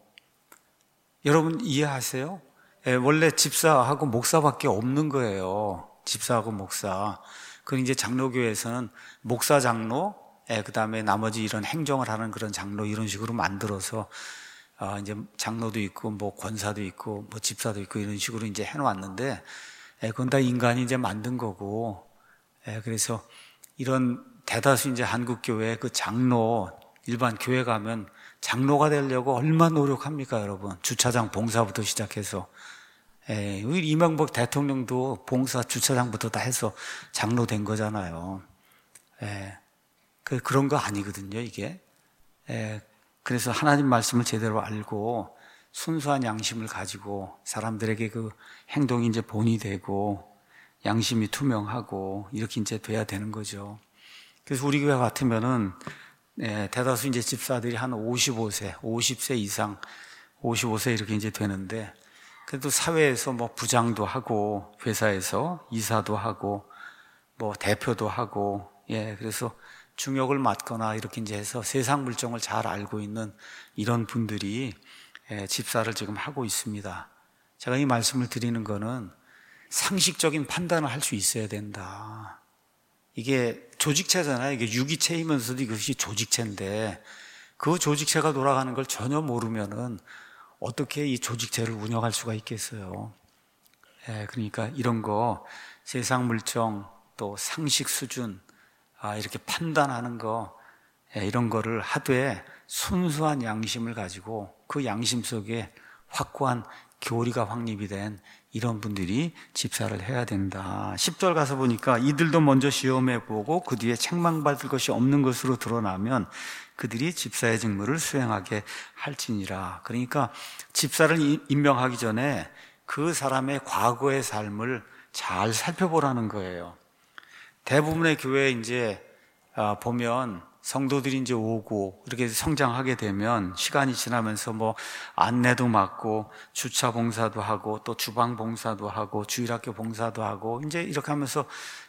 여러분 이해하세요? 예, 원래 집사하고 목사밖에 없는 거예요. 집사하고 목사. 그리고 이제 장로교회에서는 목사 장로, 예, 그 다음에 나머지 이런 행정을 하는 그런 장로 이런 식으로 만들어서 아, 이제 장로도 있고 뭐 권사도 있고 뭐 집사도 있고 이런 식으로 이제 해놓았는데, 예, 그건 다 인간이 이제 만든 거고, 예, 그래서 이런 대다수 이제 한국 교회 그 장로, 일반 교회 가면 장로가 되려고 얼마나 노력합니까, 여러분? 주차장 봉사부터 시작해서. 예, 우리 이명박 대통령도 봉사 주차장부터 다 해서 장로 된 거잖아요. 예, 그, 그런 거 아니거든요, 이게. 예, 그래서 하나님 말씀을 제대로 알고 순수한 양심을 가지고 사람들에게 그 행동이 이제 본이 되고 양심이 투명하고 이렇게 이제 돼야 되는 거죠. 그래서 우리 교회 같으면은 예, 대다수 이제 집사들이 한 오십오 세, 오십 세 이상, 오십오 세 이렇게 이제 되는데, 그래도 사회에서 뭐 부장도 하고, 회사에서 이사도 하고, 뭐 대표도 하고, 예, 그래서 중역을 맡거나 이렇게 이제 해서 세상 물정을 잘 알고 있는 이런 분들이 예, 집사를 지금 하고 있습니다. 제가 이 말씀을 드리는 거는 상식적인 판단을 할 수 있어야 된다. 이게 조직체잖아요. 이게 유기체이면서도 이것이 조직체인데 그 조직체가 돌아가는 걸 전혀 모르면은 어떻게 이 조직체를 운영할 수가 있겠어요. 예, 그러니까 이런 거 세상 물정 또 상식 수준 아, 이렇게 판단하는 거 예, 이런 거를 하되 순수한 양심을 가지고 그 양심 속에 확고한 교리가 확립이 된 이런 분들이 집사를 해야 된다. 십 절 가서 보니까 이들도 먼저 시험해 보고 그 뒤에 책망받을 것이 없는 것으로 드러나면 그들이 집사의 직무를 수행하게 할지니라. 그러니까 집사를 임명하기 전에 그 사람의 과거의 삶을 잘 살펴보라는 거예요. 대부분의 교회에 이제 보면 성도들이 이제 오고 이렇게 성장하게 되면 시간이 지나면서 뭐 안내도 맡고 주차 봉사도 하고 또 주방 봉사도 하고 주일학교 봉사도 하고 이제 이렇게 하면서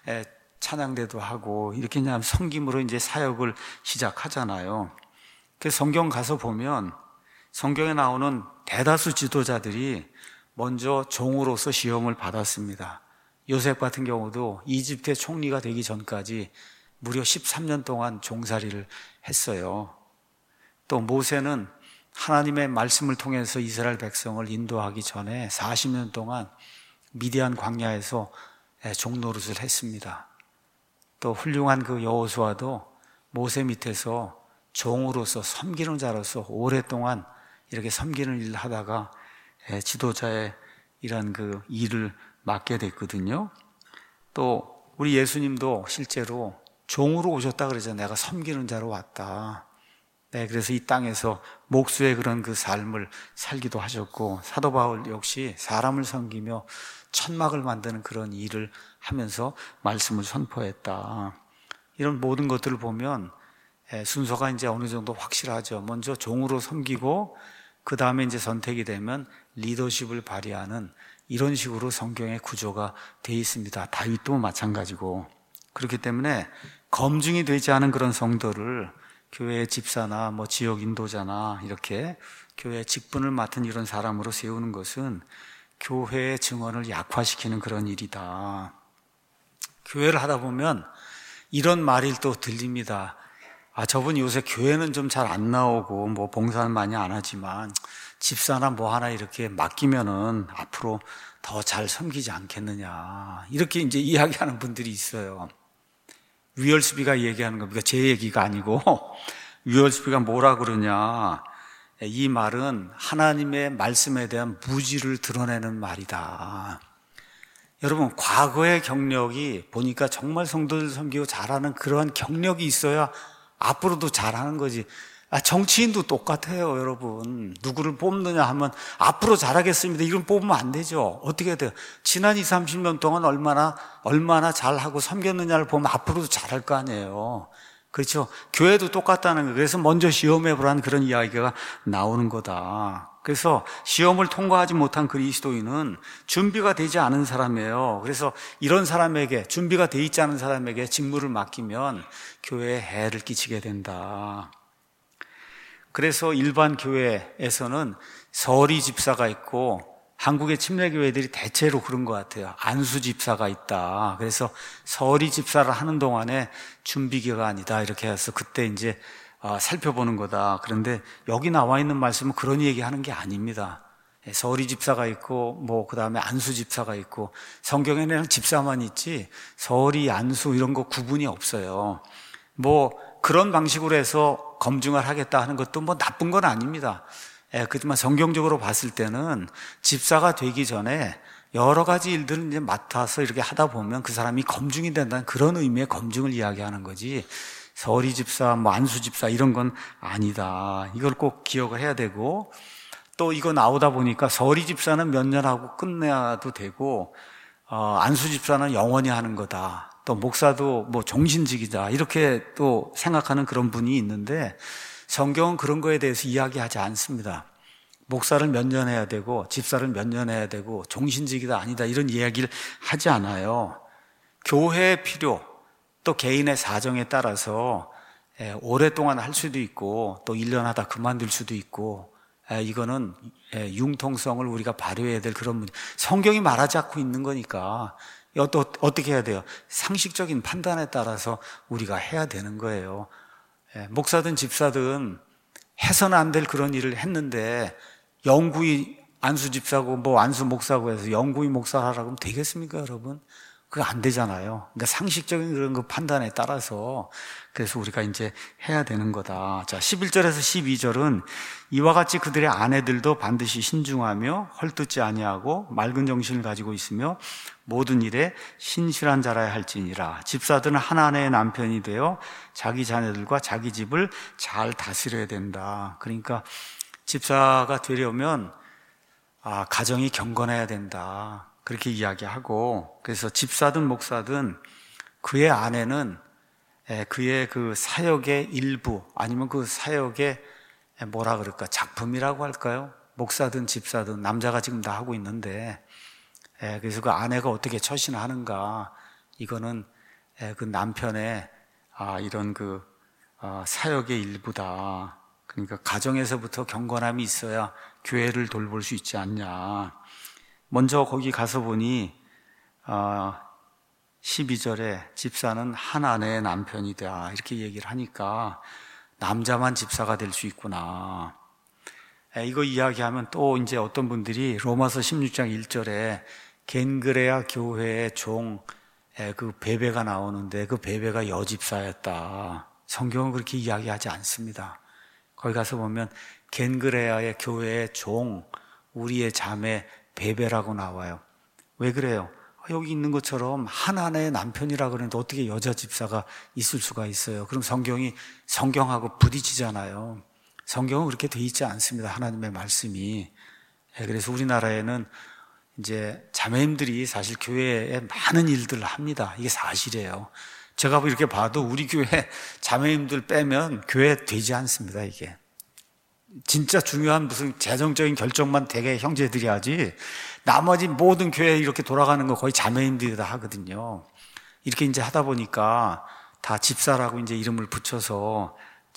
찬양대도 하고 이렇게 그냥 섬김으로 이제 사역을 시작하잖아요. 그 성경 가서 보면 성경에 나오는 대다수 지도자들이 먼저 종으로서 시험을 받았습니다. 요셉 같은 경우도 이집트의 총리가 되기 전까지 무려 십삼 년 동안 종살이를 했어요. 또 모세는 하나님의 말씀을 통해서 이스라엘 백성을 인도하기 전에 사십 년 동안 미디안 광야에서 종노릇을 했습니다. 또 훌륭한 그 여호수아도 모세 밑에서 종으로서 섬기는 자로서 오랫동안 이렇게 섬기는 일을 하다가 지도자의 이런 그 일을 맡게 됐거든요. 또 우리 예수님도 실제로 종으로 오셨다 그러잖아요. 내가 섬기는 자로 왔다. 네, 그래서 이 땅에서 목수의 그런 그 삶을 살기도 하셨고, 사도 바울 역시 사람을 섬기며 천막을 만드는 그런 일을 하면서 말씀을 선포했다. 이런 모든 것들을 보면 순서가 이제 어느 정도 확실하죠. 먼저 종으로 섬기고 그 다음에 이제 선택이 되면 리더십을 발휘하는 이런 식으로 성경의 구조가 되어 있습니다. 다윗도 마찬가지고. 그렇기 때문에 검증이 되지 않은 그런 성도를 교회 집사나 뭐 지역 인도자나 이렇게 교회 직분을 맡은 이런 사람으로 세우는 것은 교회의 증언을 약화시키는 그런 일이다. 교회를 하다 보면 이런 말이 또 들립니다. 아, 저분이 요새 교회는 좀 잘 안 나오고 뭐 봉사는 많이 안 하지만 집사나 뭐 하나 이렇게 맡기면은 앞으로 더 잘 섬기지 않겠느냐, 이렇게 이제 이야기하는 분들이 있어요. 위얼스비가 얘기하는 겁니다. 제 얘기가 아니고 위얼스비가 뭐라 그러냐, 이 말은 하나님의 말씀에 대한 무지를 드러내는 말이다. 여러분, 과거의 경력이 보니까 정말 성도들 섬기고 잘하는 그러한 경력이 있어야 앞으로도 잘하는 거지. 아, 정치인도 똑같아요, 여러분. 누구를 뽑느냐 하면 앞으로 잘하겠습니다, 이런 뽑으면 안 되죠. 어떻게 돼요? 지난 이십, 삼십 년 동안 얼마나 얼마나 잘하고 섬겼느냐를 보면 앞으로도 잘할 거 아니에요. 그렇죠? 교회도 똑같다는 거예요. 그래서 먼저 시험해보라는 그런 이야기가 나오는 거다. 그래서 시험을 통과하지 못한 그리스도인은 준비가 되지 않은 사람이에요. 그래서 이런 사람에게, 준비가 돼 있지 않은 사람에게 직무를 맡기면 교회에 해를 끼치게 된다. 그래서 일반 교회에서는 서리 집사가 있고, 한국의 침례교회들이 대체로 그런 것 같아요. 안수 집사가 있다. 그래서 서리 집사를 하는 동안에 준비기간이다, 이렇게 해서 그때 이제 살펴보는 거다. 그런데 여기 나와 있는 말씀은 그런 얘기하는 게 아닙니다. 서리 집사가 있고 뭐 그다음에 안수 집사가 있고, 성경에는 집사만 있지 서리, 안수 이런 거 구분이 없어요. 뭐 그런 방식으로 해서 검증을 하겠다 하는 것도 뭐 나쁜 건 아닙니다. 예, 그렇지만 성경적으로 봤을 때는 집사가 되기 전에 여러 가지 일들을 이제 맡아서 이렇게 하다 보면 그 사람이 검증이 된다는 그런 의미의 검증을 이야기하는 거지, 서리 집사, 뭐 안수 집사 이런 건 아니다. 이걸 꼭 기억을 해야 되고, 또 이거 나오다 보니까 서리 집사는 몇 년 하고 끝내도 되고, 어, 안수 집사는 영원히 하는 거다. 또 목사도 뭐 종신직이다, 이렇게 또 생각하는 그런 분이 있는데, 성경은 그런 거에 대해서 이야기하지 않습니다. 목사를 몇 년 해야 되고 집사를 몇 년 해야 되고 종신직이다 아니다 이런 이야기를 하지 않아요. 교회의 필요, 또 개인의 사정에 따라서 오랫동안 할 수도 있고 또 일 년 하다 그만둘 수도 있고, 이거는 융통성을 우리가 발휘해야 될 그런 문제. 성경이 말하지 않고 있는 거니까 또 어떻게 해야 돼요? 상식적인 판단에 따라서 우리가 해야 되는 거예요. 목사든 집사든 해서는 안 될 그런 일을 했는데 영구히 안수 집사고 뭐 안수 목사고 해서 영구히 목사하라고 하면 되겠습니까, 여러분? 그거 안 되잖아요. 그러니까 상식적인 그런 그 판단에 따라서, 그래서 우리가 이제 해야 되는 거다. 자, 십일 절에서 십이 절은 이와 같이 그들의 아내들도 반드시 신중하며 헐뜯지 아니하고 맑은 정신을 가지고 있으며 모든 일에 신실한 자라야 할지니라. 집사들은 한 아내의 남편이 되어 자기 자녀들과 자기 집을 잘 다스려야 된다. 그러니까 집사가 되려면 아, 가정이 경건해야 된다, 그렇게 이야기하고, 그래서 집사든 목사든 그의 아내는 그의 그 사역의 일부 아니면 그 사역의 뭐라 그럴까, 작품이라고 할까요? 목사든 집사든 남자가 지금 다 하고 있는데, 그래서 그 아내가 어떻게 처신하는가, 이거는 그 남편의 이런 그 사역의 일부다. 그러니까 가정에서부터 경건함이 있어야 교회를 돌볼 수 있지 않냐. 먼저 거기 가서 보니 십이 절에 집사는 한 아내의 남편이다, 이렇게 얘기를 하니까 남자만 집사가 될 수 있구나. 이거 이야기하면 또 이제 어떤 분들이 로마서 십육 장 일 절에 겐그레아 교회의 종, 그 베베가 나오는데 그 베베가 여집사였다. 성경은 그렇게 이야기하지 않습니다. 거기 가서 보면 겐그레아의 교회의 종, 우리의 자매 베베라고 나와요. 왜 그래요? 여기 있는 것처럼 한 아내의 남편이라 그러는데 어떻게 여자 집사가 있을 수가 있어요? 그럼 성경이 성경하고 부딪히잖아요. 성경은 그렇게 돼 있지 않습니다, 하나님의 말씀이. 그래서 우리나라에는 이제 자매님들이 사실 교회에 많은 일들을 합니다. 이게 사실이에요. 제가 이렇게 봐도 우리 교회 자매님들 빼면 교회 되지 않습니다, 이게. 진짜 중요한 무슨 재정적인 결정만 되게 형제들이 하지, 나머지 모든 교회 이렇게 돌아가는 거 거의 자매님들이 다 하거든요. 이렇게 이제 하다 보니까 다 집사라고 이제 이름을 붙여서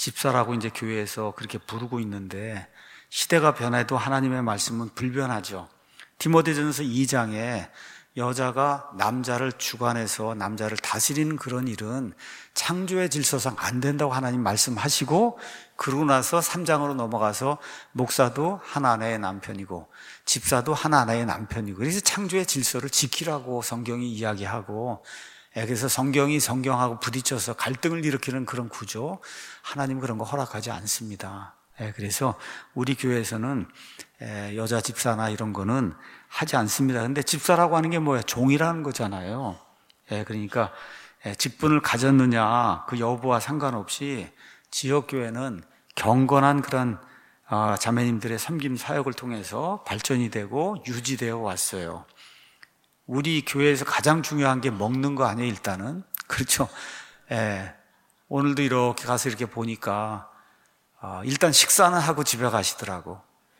집사라고 이제 교회에서 그렇게 부르고 있는데 시대가 변해도 하나님의 말씀은 불변하죠. 디모데전서 이 장에 여자가 남자를 주관해서 남자를 다스리는 그런 일은 창조의 질서상 안 된다고 하나님 말씀하시고, 그러고 나서 삼 장으로 넘어가서 목사도 한 아내의 남편이고 집사도 한 아내의 남편이고, 그래서 창조의 질서를 지키라고 성경이 이야기하고, 그래서 성경이 성경하고 부딪혀서 갈등을 일으키는 그런 구조, 하나님 그런 거 허락하지 않습니다. 그래서 우리 교회에서는 여자 집사나 이런 거는 하지 않습니다. 근데 집사라고 하는 게 뭐예요? 종이라는 거잖아요. 그러니까 직분을 가졌느냐 그 여부와 상관없이 지역교회는 경건한 그런 자매님들의 섬김 사역을 통해서 발전이 되고 유지되어 왔어요. 우리 교회에서 가장 중요한 게 먹는 거 아니에요, 일단은. 그렇죠. 예. 오늘도 이렇게 가서 이렇게 보니까 어, 일단 식사는 하고 집에 가시더라고.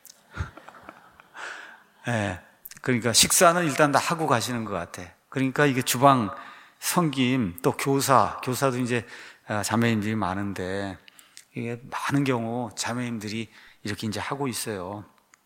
예. 그러니까 식사는 일단 다 하고 가시는 것 같아. 그러니까 이게 주방 섬김, 또 교사, 교사도 이제 자매님들이 많은데, 이게 많은 경우 자매님들이 이렇게 이제 하고 있어요.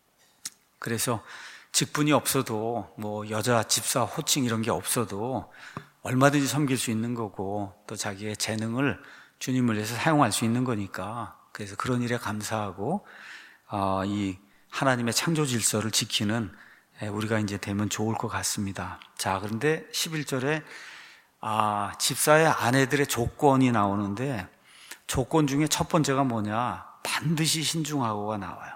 그래서 직분이 없어도, 뭐 여자 집사 호칭 이런 게 없어도 얼마든지 섬길 수 있는 거고, 또 자기의 재능을 주님을 위해서 사용할 수 있는 거니까, 그래서 그런 일에 감사하고 어, 이 하나님의 창조 질서를 지키는 우리가 이제 되면 좋을 것 같습니다. 자, 그런데 십일 절에 아, 집사의 아내들의 조건이 나오는데, 조건 중에 첫 번째가 뭐냐? 반드시 신중하고가 나와요.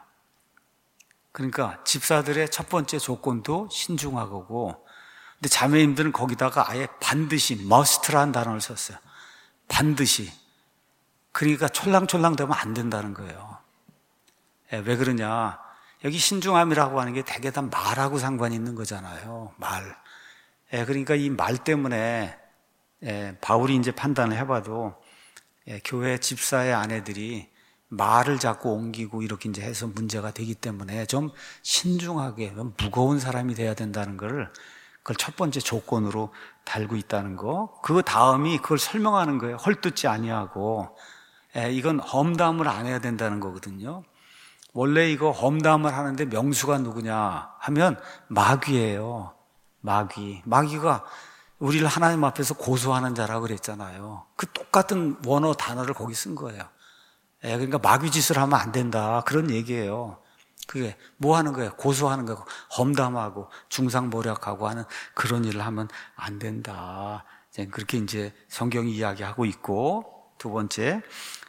그러니까 집사들의 첫 번째 조건도 신중하고, 근데 자매님들은 거기다가 아예 반드시, must라는 단어를 썼어요. 반드시. 그러니까 촐랑촐랑 되면 안 된다는 거예요. 왜 그러냐? 여기 신중함이라고 하는 게 대개 다 말하고 상관이 있는 거잖아요. 말. 그러니까 이 말 때문에 바울이 이제 판단을 해봐도 교회 집사의 아내들이 말을 자꾸 옮기고 이렇게 이제 해서 문제가 되기 때문에 좀 신중하게, 무거운 사람이 돼야 된다는 걸, 그걸 첫 번째 조건으로 달고 있다는 거. 그 다음이 그걸 설명하는 거예요. 헐뜯지 아니하고. 이건 험담을 안 해야 된다는 거거든요. 원래 이거 험담을 하는데 명수가 누구냐 하면 마귀예요. 마귀. 마귀가 우리를 하나님 앞에서 고소하는 자라고 그랬잖아요. 그 똑같은 원어 단어를 거기 쓴 거예요. 그러니까 마귀 짓을 하면 안 된다, 그런 얘기예요. 그게 뭐 하는 거예요? 고소하는 거고, 험담하고 중상모략하고 하는 그런 일을 하면 안 된다. 그렇게 이제 성경이 이야기하고 있고, 두 번째,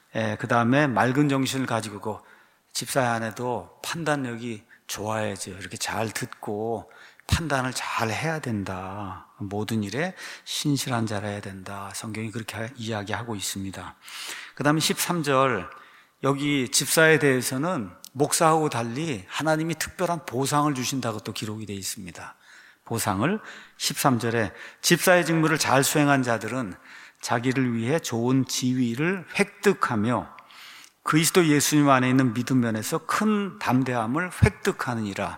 그 다음에 맑은 정신을 가지고 집사의 아내도 판단력이 좋아야죠. 이렇게 잘 듣고 판단을 잘 해야 된다. 모든 일에 신실한 자라야 된다. 성경이 그렇게 이야기하고 있습니다. 그 다음에 십삼 절, 여기 집사에 대해서는 목사하고 달리 하나님이 특별한 보상을 주신다고 또 기록이 되어 있습니다. 보상을 십삼 절에 집사의 직무를 잘 수행한 자들은 자기를 위해 좋은 지위를 획득하며 그리스도 예수님 안에 있는 믿음 면에서 큰 담대함을 획득하느니라.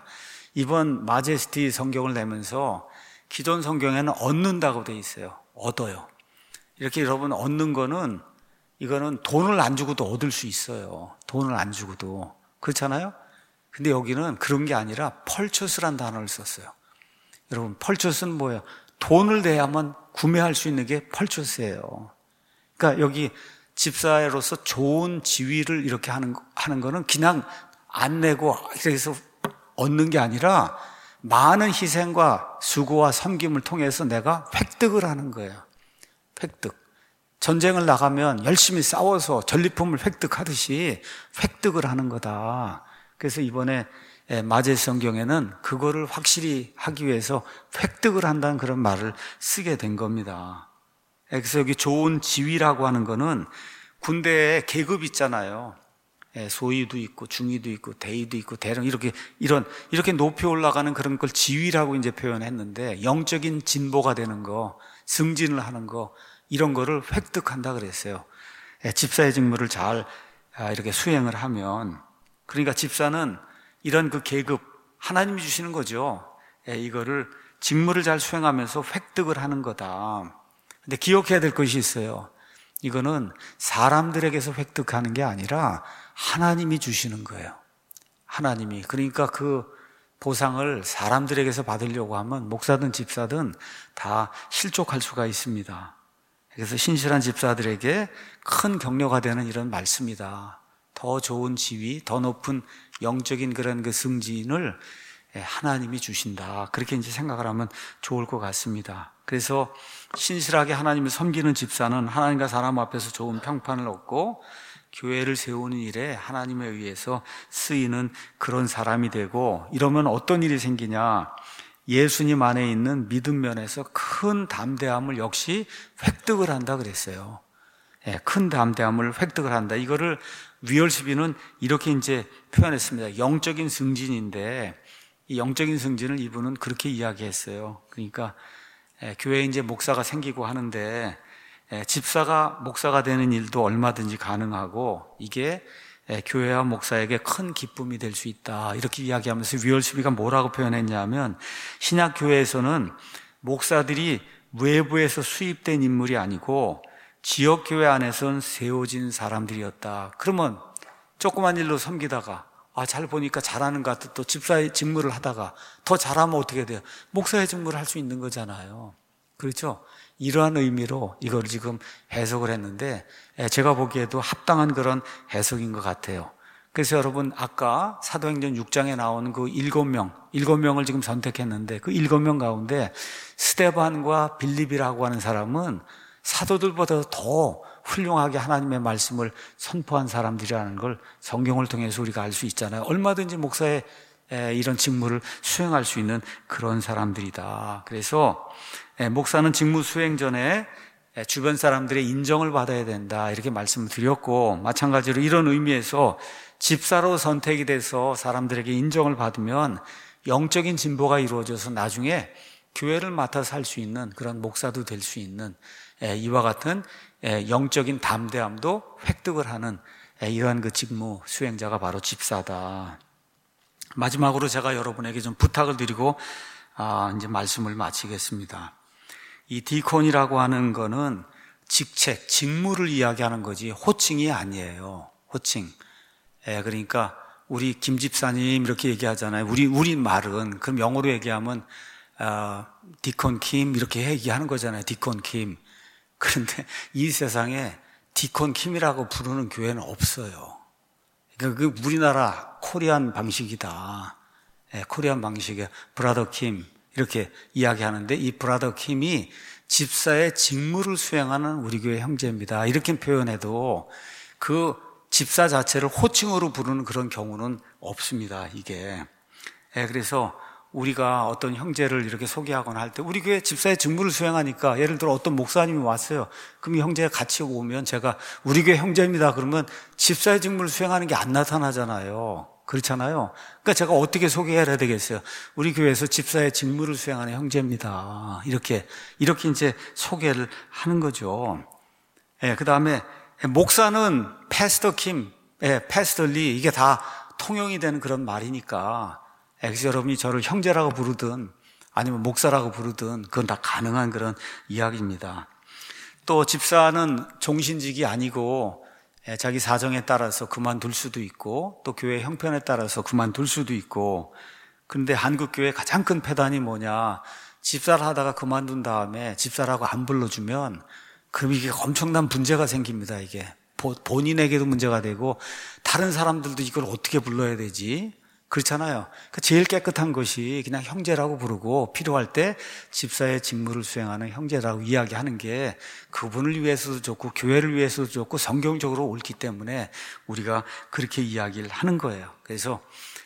이번 마제스티 성경을 내면서 기존 성경에는 얻는다고 되어 있어요. 얻어요. 이렇게 여러분, 얻는 거는, 이거는 돈을 안 주고도 얻을 수 있어요. 돈을 안 주고도. 그렇잖아요? 근데 여기는 그런 게 아니라 펄처스란 단어를 썼어요. 여러분, 펄처스는 뭐예요? 돈을 내야만 구매할 수 있는 게 펄처스예요. 그러니까 여기 집사로서 좋은 지위를 이렇게 하는, 하는 거는 그냥 안 내고 그래서 얻는 게 아니라 많은 희생과 수고와 섬김을 통해서 내가 획득을 하는 거예요. 획득. 전쟁을 나가면 열심히 싸워서 전리품을 획득하듯이 획득을 하는 거다. 그래서 이번에 마제 성경에는 그거를 확실히 하기 위해서 획득을 한다는 그런 말을 쓰게 된 겁니다. 그래서 여기 좋은 지위라고 하는 거는 군대에 계급 있잖아요. 소위도 있고 중위도 있고 대위도 있고 대령, 이렇게 이런 이렇게 높이 올라가는 그런 걸 지위라고 이제 표현했는데, 영적인 진보가 되는 거, 승진을 하는 거, 이런 거를 획득한다 그랬어요. 집사의 직무를 잘 이렇게 수행을 하면, 그러니까 집사는 이런 그 계급 하나님이 주시는 거죠. 이거를 직무를 잘 수행하면서 획득을 하는 거다. 근데 기억해야 될 것이 있어요. 이거는 사람들에게서 획득하는 게 아니라 하나님이 주시는 거예요. 하나님이. 그러니까 그 보상을 사람들에게서 받으려고 하면 목사든 집사든 다 실족할 수가 있습니다. 그래서 신실한 집사들에게 큰 격려가 되는 이런 말씀이다. 더 좋은 지위, 더 높은 영적인 그런 그 승진을 하나님이 주신다. 그렇게 이제 생각을 하면 좋을 것 같습니다. 그래서 신실하게 하나님을 섬기는 집사는 하나님과 사람 앞에서 좋은 평판을 얻고 교회를 세우는 일에 하나님에 의해서 쓰이는 그런 사람이 되고, 이러면 어떤 일이 생기냐? 예수님 안에 있는 믿음 면에서 큰 담대함을 역시 획득을 한다 그랬어요. 예, 큰 담대함을 획득을 한다. 이거를 위얼스비는 이렇게 이제 표현했습니다. 영적인 승진인데, 이 영적인 승진을 이분은 그렇게 이야기했어요. 그러니까 예, 교회에 이제 목사가 생기고 하는데 예, 집사가 목사가 되는 일도 얼마든지 가능하고, 이게 예, 교회와 목사에게 큰 기쁨이 될 수 있다. 이렇게 이야기하면서 위얼스비가 뭐라고 표현했냐면, 신약 교회에서는 목사들이 외부에서 수입된 인물이 아니고 지역 교회 안에선 세워진 사람들이었다. 그러면 조그만 일로 섬기다가 아, 잘 보니까 잘하는 것 같아. 또 집사의 직무를 하다가 더 잘하면 어떻게 돼요? 목사의 직무를 할 수 있는 거잖아요. 그렇죠? 이러한 의미로 이걸 지금 해석을 했는데 제가 보기에도 합당한 그런 해석인 것 같아요. 그래서 여러분, 아까 사도행전 육 장에 나오는 그 일곱 명, 일곱 명을 지금 선택했는데 그 일곱 명 가운데 스데반과 빌립이라고 하는 사람은 사도들보다 더 훌륭하게 하나님의 말씀을 선포한 사람들이라는 걸 성경을 통해서 우리가 알 수 있잖아요. 얼마든지 목사의 이런 직무를 수행할 수 있는 그런 사람들이다. 그래서 목사는 직무 수행 전에 주변 사람들의 인정을 받아야 된다, 이렇게 말씀을 드렸고, 마찬가지로 이런 의미에서 집사로 선택이 돼서 사람들에게 인정을 받으면 영적인 진보가 이루어져서 나중에 교회를 맡아서 할 수 있는 그런 목사도 될 수 있는 이와 같은 영적인 담대함도 획득을 하는 이러한 그 직무 수행자가 바로 집사다. 마지막으로 제가 여러분에게 좀 부탁을 드리고 아, 이제 말씀을 마치겠습니다. 이 디콘이라고 하는 거는 직책, 직무를 이야기하는 거지 호칭이 아니에요. 호칭. 예, 그러니까 우리 김 집사님 이렇게 얘기하잖아요. 우리 우리 말은 그럼 영어로 얘기하면 어, 디콘 킴 이렇게 얘기하는 거잖아요. 디콘 킴. 그런데 이 세상에 디콘 킴이라고 부르는 교회는 없어요. 그러니까 그 우리나라 코리안 방식이다. 예, 코리안 방식의 브라더 킴 이렇게 이야기하는데, 이 브라더 킴이 집사의 직무를 수행하는 우리 교회 형제입니다. 이렇게 표현해도 그 집사 자체를 호칭으로 부르는 그런 경우는 없습니다. 이게. 예, 그래서 우리가 어떤 형제를 이렇게 소개하거나 할 때 우리 교회 집사의 직무를 수행하니까, 예를 들어 어떤 목사님이 왔어요. 그럼 이 형제가 같이 오면 제가 우리 교회 형제입니다. 그러면 집사의 직무를 수행하는 게 안 나타나잖아요. 그렇잖아요. 그러니까 제가 어떻게 소개해야 되겠어요? 우리 교회에서 집사의 직무를 수행하는 형제입니다. 이렇게, 이렇게 이제 소개를 하는 거죠. 예, 그 다음에 목사는 패스터 킴, 예, 패스터 리, 이게 다 통용이 되는 그런 말이니까, 예, 그래서 여러분이 저를 형제라고 부르든 아니면 목사라고 부르든 그건 다 가능한 그런 이야기입니다. 또 집사는 종신직이 아니고 자기 사정에 따라서 그만둘 수도 있고, 또 교회 형편에 따라서 그만둘 수도 있고. 그런데 한국 교회의 가장 큰 폐단이 뭐냐, 집사를 하다가 그만둔 다음에 집사라고 안 불러주면 그럼 이게 엄청난 문제가 생깁니다. 이게 본인에게도 문제가 되고 다른 사람들도 이걸 어떻게 불러야 되지? 그렇잖아요. 그러니까 제일 깨끗한 것이 그냥 형제라고 부르고, 필요할 때 집사의 직무를 수행하는 형제라고 이야기하는 게 그분을 위해서도 좋고 교회를 위해서도 좋고 성경적으로 옳기 때문에 우리가 그렇게 이야기를 하는 거예요. 그래서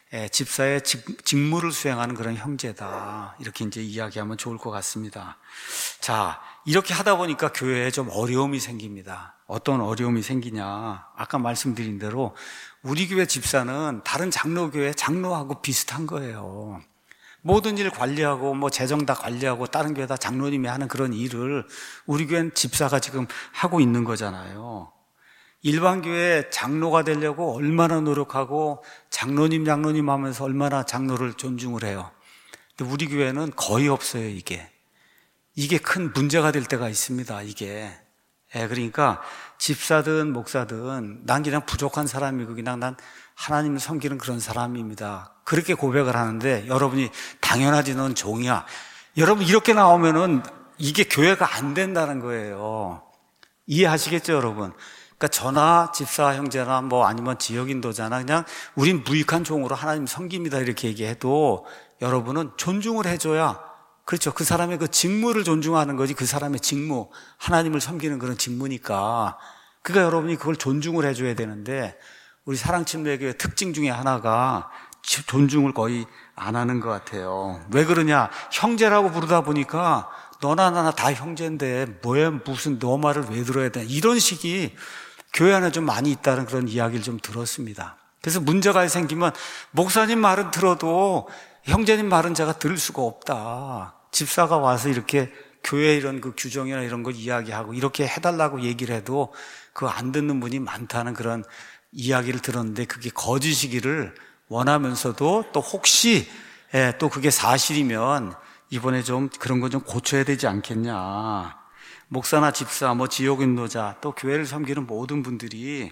집사의 직무를 수행하는 그런 형제다, 이렇게 이제 이야기하면 좋을 것 같습니다. 자, 이렇게 하다 보니까 교회에 좀 어려움이 생깁니다. 어떤 어려움이 생기냐, 아까 말씀드린 대로 우리 교회 집사는 다른 장로교회 장로하고 비슷한 거예요. 모든 일 관리하고 뭐 재정 다 관리하고 다른 교회 다 장로님이 하는 그런 일을 우리 교회는 집사가 지금 하고 있는 거잖아요. 일반 교회 장로가 되려고 얼마나 노력하고 장로님 장로님 하면서 얼마나 장로를 존중을 해요. 근데 우리 교회는 거의 없어요. 이게 이게 큰 문제가 될 때가 있습니다. 이게 예, 그러니까 집사든 목사든 난 그냥 부족한 사람이고 그냥 난 하나님을 섬기는 그런 사람입니다. 그렇게 고백을 하는데 여러분이 당연하지 넌 종이야. 여러분 이렇게 나오면은 이게 교회가 안 된다는 거예요. 이해하시겠죠, 여러분? 그러니까 저나 집사 형제나 뭐 아니면 지역인도자나 그냥 우린 무익한 종으로 하나님 섬깁니다 이렇게 얘기해도 여러분은 존중을 해줘야, 그렇죠, 그 사람의 그 직무를 존중하는 거지, 그 사람의 직무, 하나님을 섬기는 그런 직무니까. 그러니까 여러분이 그걸 존중을 해줘야 되는데 우리 사랑침례교회 특징 중에 하나가 존중을 거의 안 하는 것 같아요. 왜 그러냐, 형제라고 부르다 보니까 너나 나나 다 형제인데 뭐에 무슨 너 말을 왜 들어야 되나, 이런 식이 교회 안에 좀 많이 있다는 그런 이야기를 좀 들었습니다. 그래서 문제가 생기면 목사님 말은 들어도 형제님 말은 제가 들을 수가 없다. 집사가 와서 이렇게 교회 이런 그 규정이나 이런 걸 이야기하고 이렇게 해달라고 얘기를 해도 그거 안 듣는 분이 많다는 그런 이야기를 들었는데 그게 거짓이기를 원하면서도 또 혹시 예, 또 그게 사실이면 이번에 좀 그런 거 좀 고쳐야 되지 않겠냐. 목사나 집사, 뭐 지역인도자, 또 교회를 섬기는 모든 분들이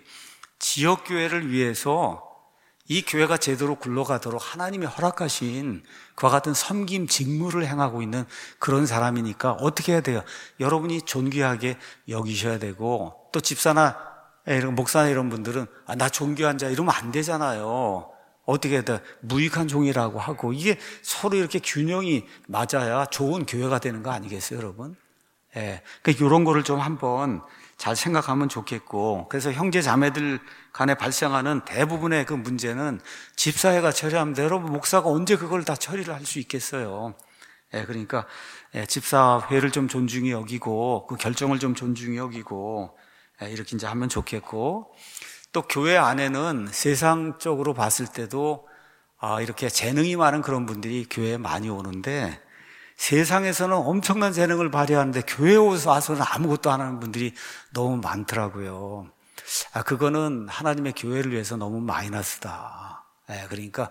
지역교회를 위해서 이 교회가 제대로 굴러가도록 하나님이 허락하신 그와 같은 섬김 직무를 행하고 있는 그런 사람이니까 어떻게 해야 돼요? 여러분이 존귀하게 여기셔야 되고, 또 집사나 이런 목사나 이런 분들은 아, 나 존귀한 자 이러면 안 되잖아요. 어떻게 해야 돼? 무익한 종이라고 하고, 이게 서로 이렇게 균형이 맞아야 좋은 교회가 되는 거 아니겠어요, 여러분? 예. 그러니까 이런 거를 좀 한번 잘 생각하면 좋겠고, 그래서 형제 자매들 간에 발생하는 대부분의 그 문제는 집사회가 처리하면 돼. 여러분 목사가 언제 그걸 다 처리를 할 수 있겠어요? 예, 그러니까 예, 집사회를 좀 존중히 여기고 그 결정을 좀 존중히 여기고 예, 이렇게 이제 하면 좋겠고, 또 교회 안에는 세상적으로 봤을 때도 아, 이렇게 재능이 많은 그런 분들이 교회에 많이 오는데 세상에서는 엄청난 재능을 발휘하는데 교회에 와서는 아무것도 안 하는 분들이 너무 많더라고요. 아, 그거는 하나님의 교회를 위해서 너무 마이너스다. 예, 그러니까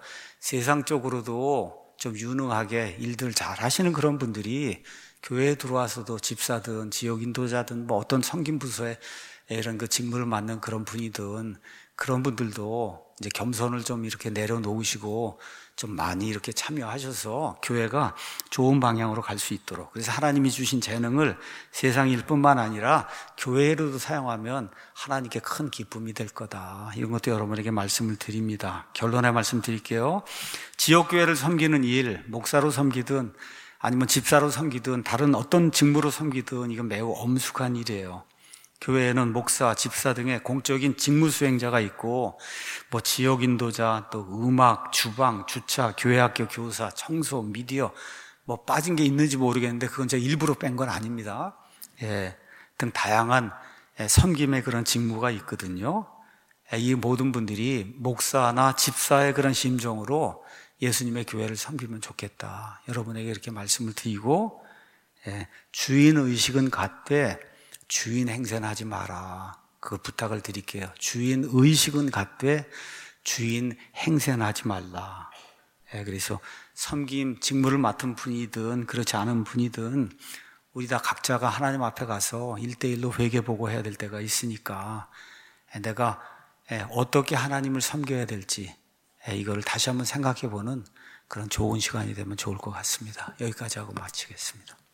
세상적으로도 좀 유능하게 일들 잘 하시는 그런 분들이 교회에 들어와서도 집사든 지역 인도자든 뭐 어떤 섬김 부서에 이런 그 직무를 맡는 그런 분이든 그런 분들도 이제 겸손을 좀 이렇게 내려놓으시고 좀 많이 이렇게 참여하셔서 교회가 좋은 방향으로 갈 수 있도록, 그래서 하나님이 주신 재능을 세상 일뿐만 아니라 교회로도 사용하면 하나님께 큰 기쁨이 될 거다. 이런 것도 여러분에게 말씀을 드립니다. 결론의 말씀 드릴게요. 지역교회를 섬기는 일, 목사로 섬기든 아니면 집사로 섬기든 다른 어떤 직무로 섬기든 이건 매우 엄숙한 일이에요. 교회에는 목사, 집사 등의 공적인 직무 수행자가 있고 뭐 지역 인도자, 또 음악, 주방, 주차, 교회학교 교사, 청소, 미디어 뭐 빠진 게 있는지 모르겠는데 그건 제가 일부러 뺀 건 아닙니다. 예, 등 다양한 섬김의 그런 직무가 있거든요. 이 모든 분들이 목사나 집사의 그런 심정으로 예수님의 교회를 섬기면 좋겠다. 여러분에게 이렇게 말씀을 드리고, 예, 주인 의식은 갖되 주인 행세는 하지 마라. 그 부탁을 드릴게요. 주인 의식은 갖되 주인 행세는 하지 말라. 예, 그래서 섬김 직무를 맡은 분이든 그렇지 않은 분이든 우리 다 각자가 하나님 앞에 가서 일대일로 회개보고 해야 될 때가 있으니까 내가 어떻게 하나님을 섬겨야 될지 이거를 다시 한번 생각해보는 그런 좋은 시간이 되면 좋을 것 같습니다. 여기까지 하고 마치겠습니다.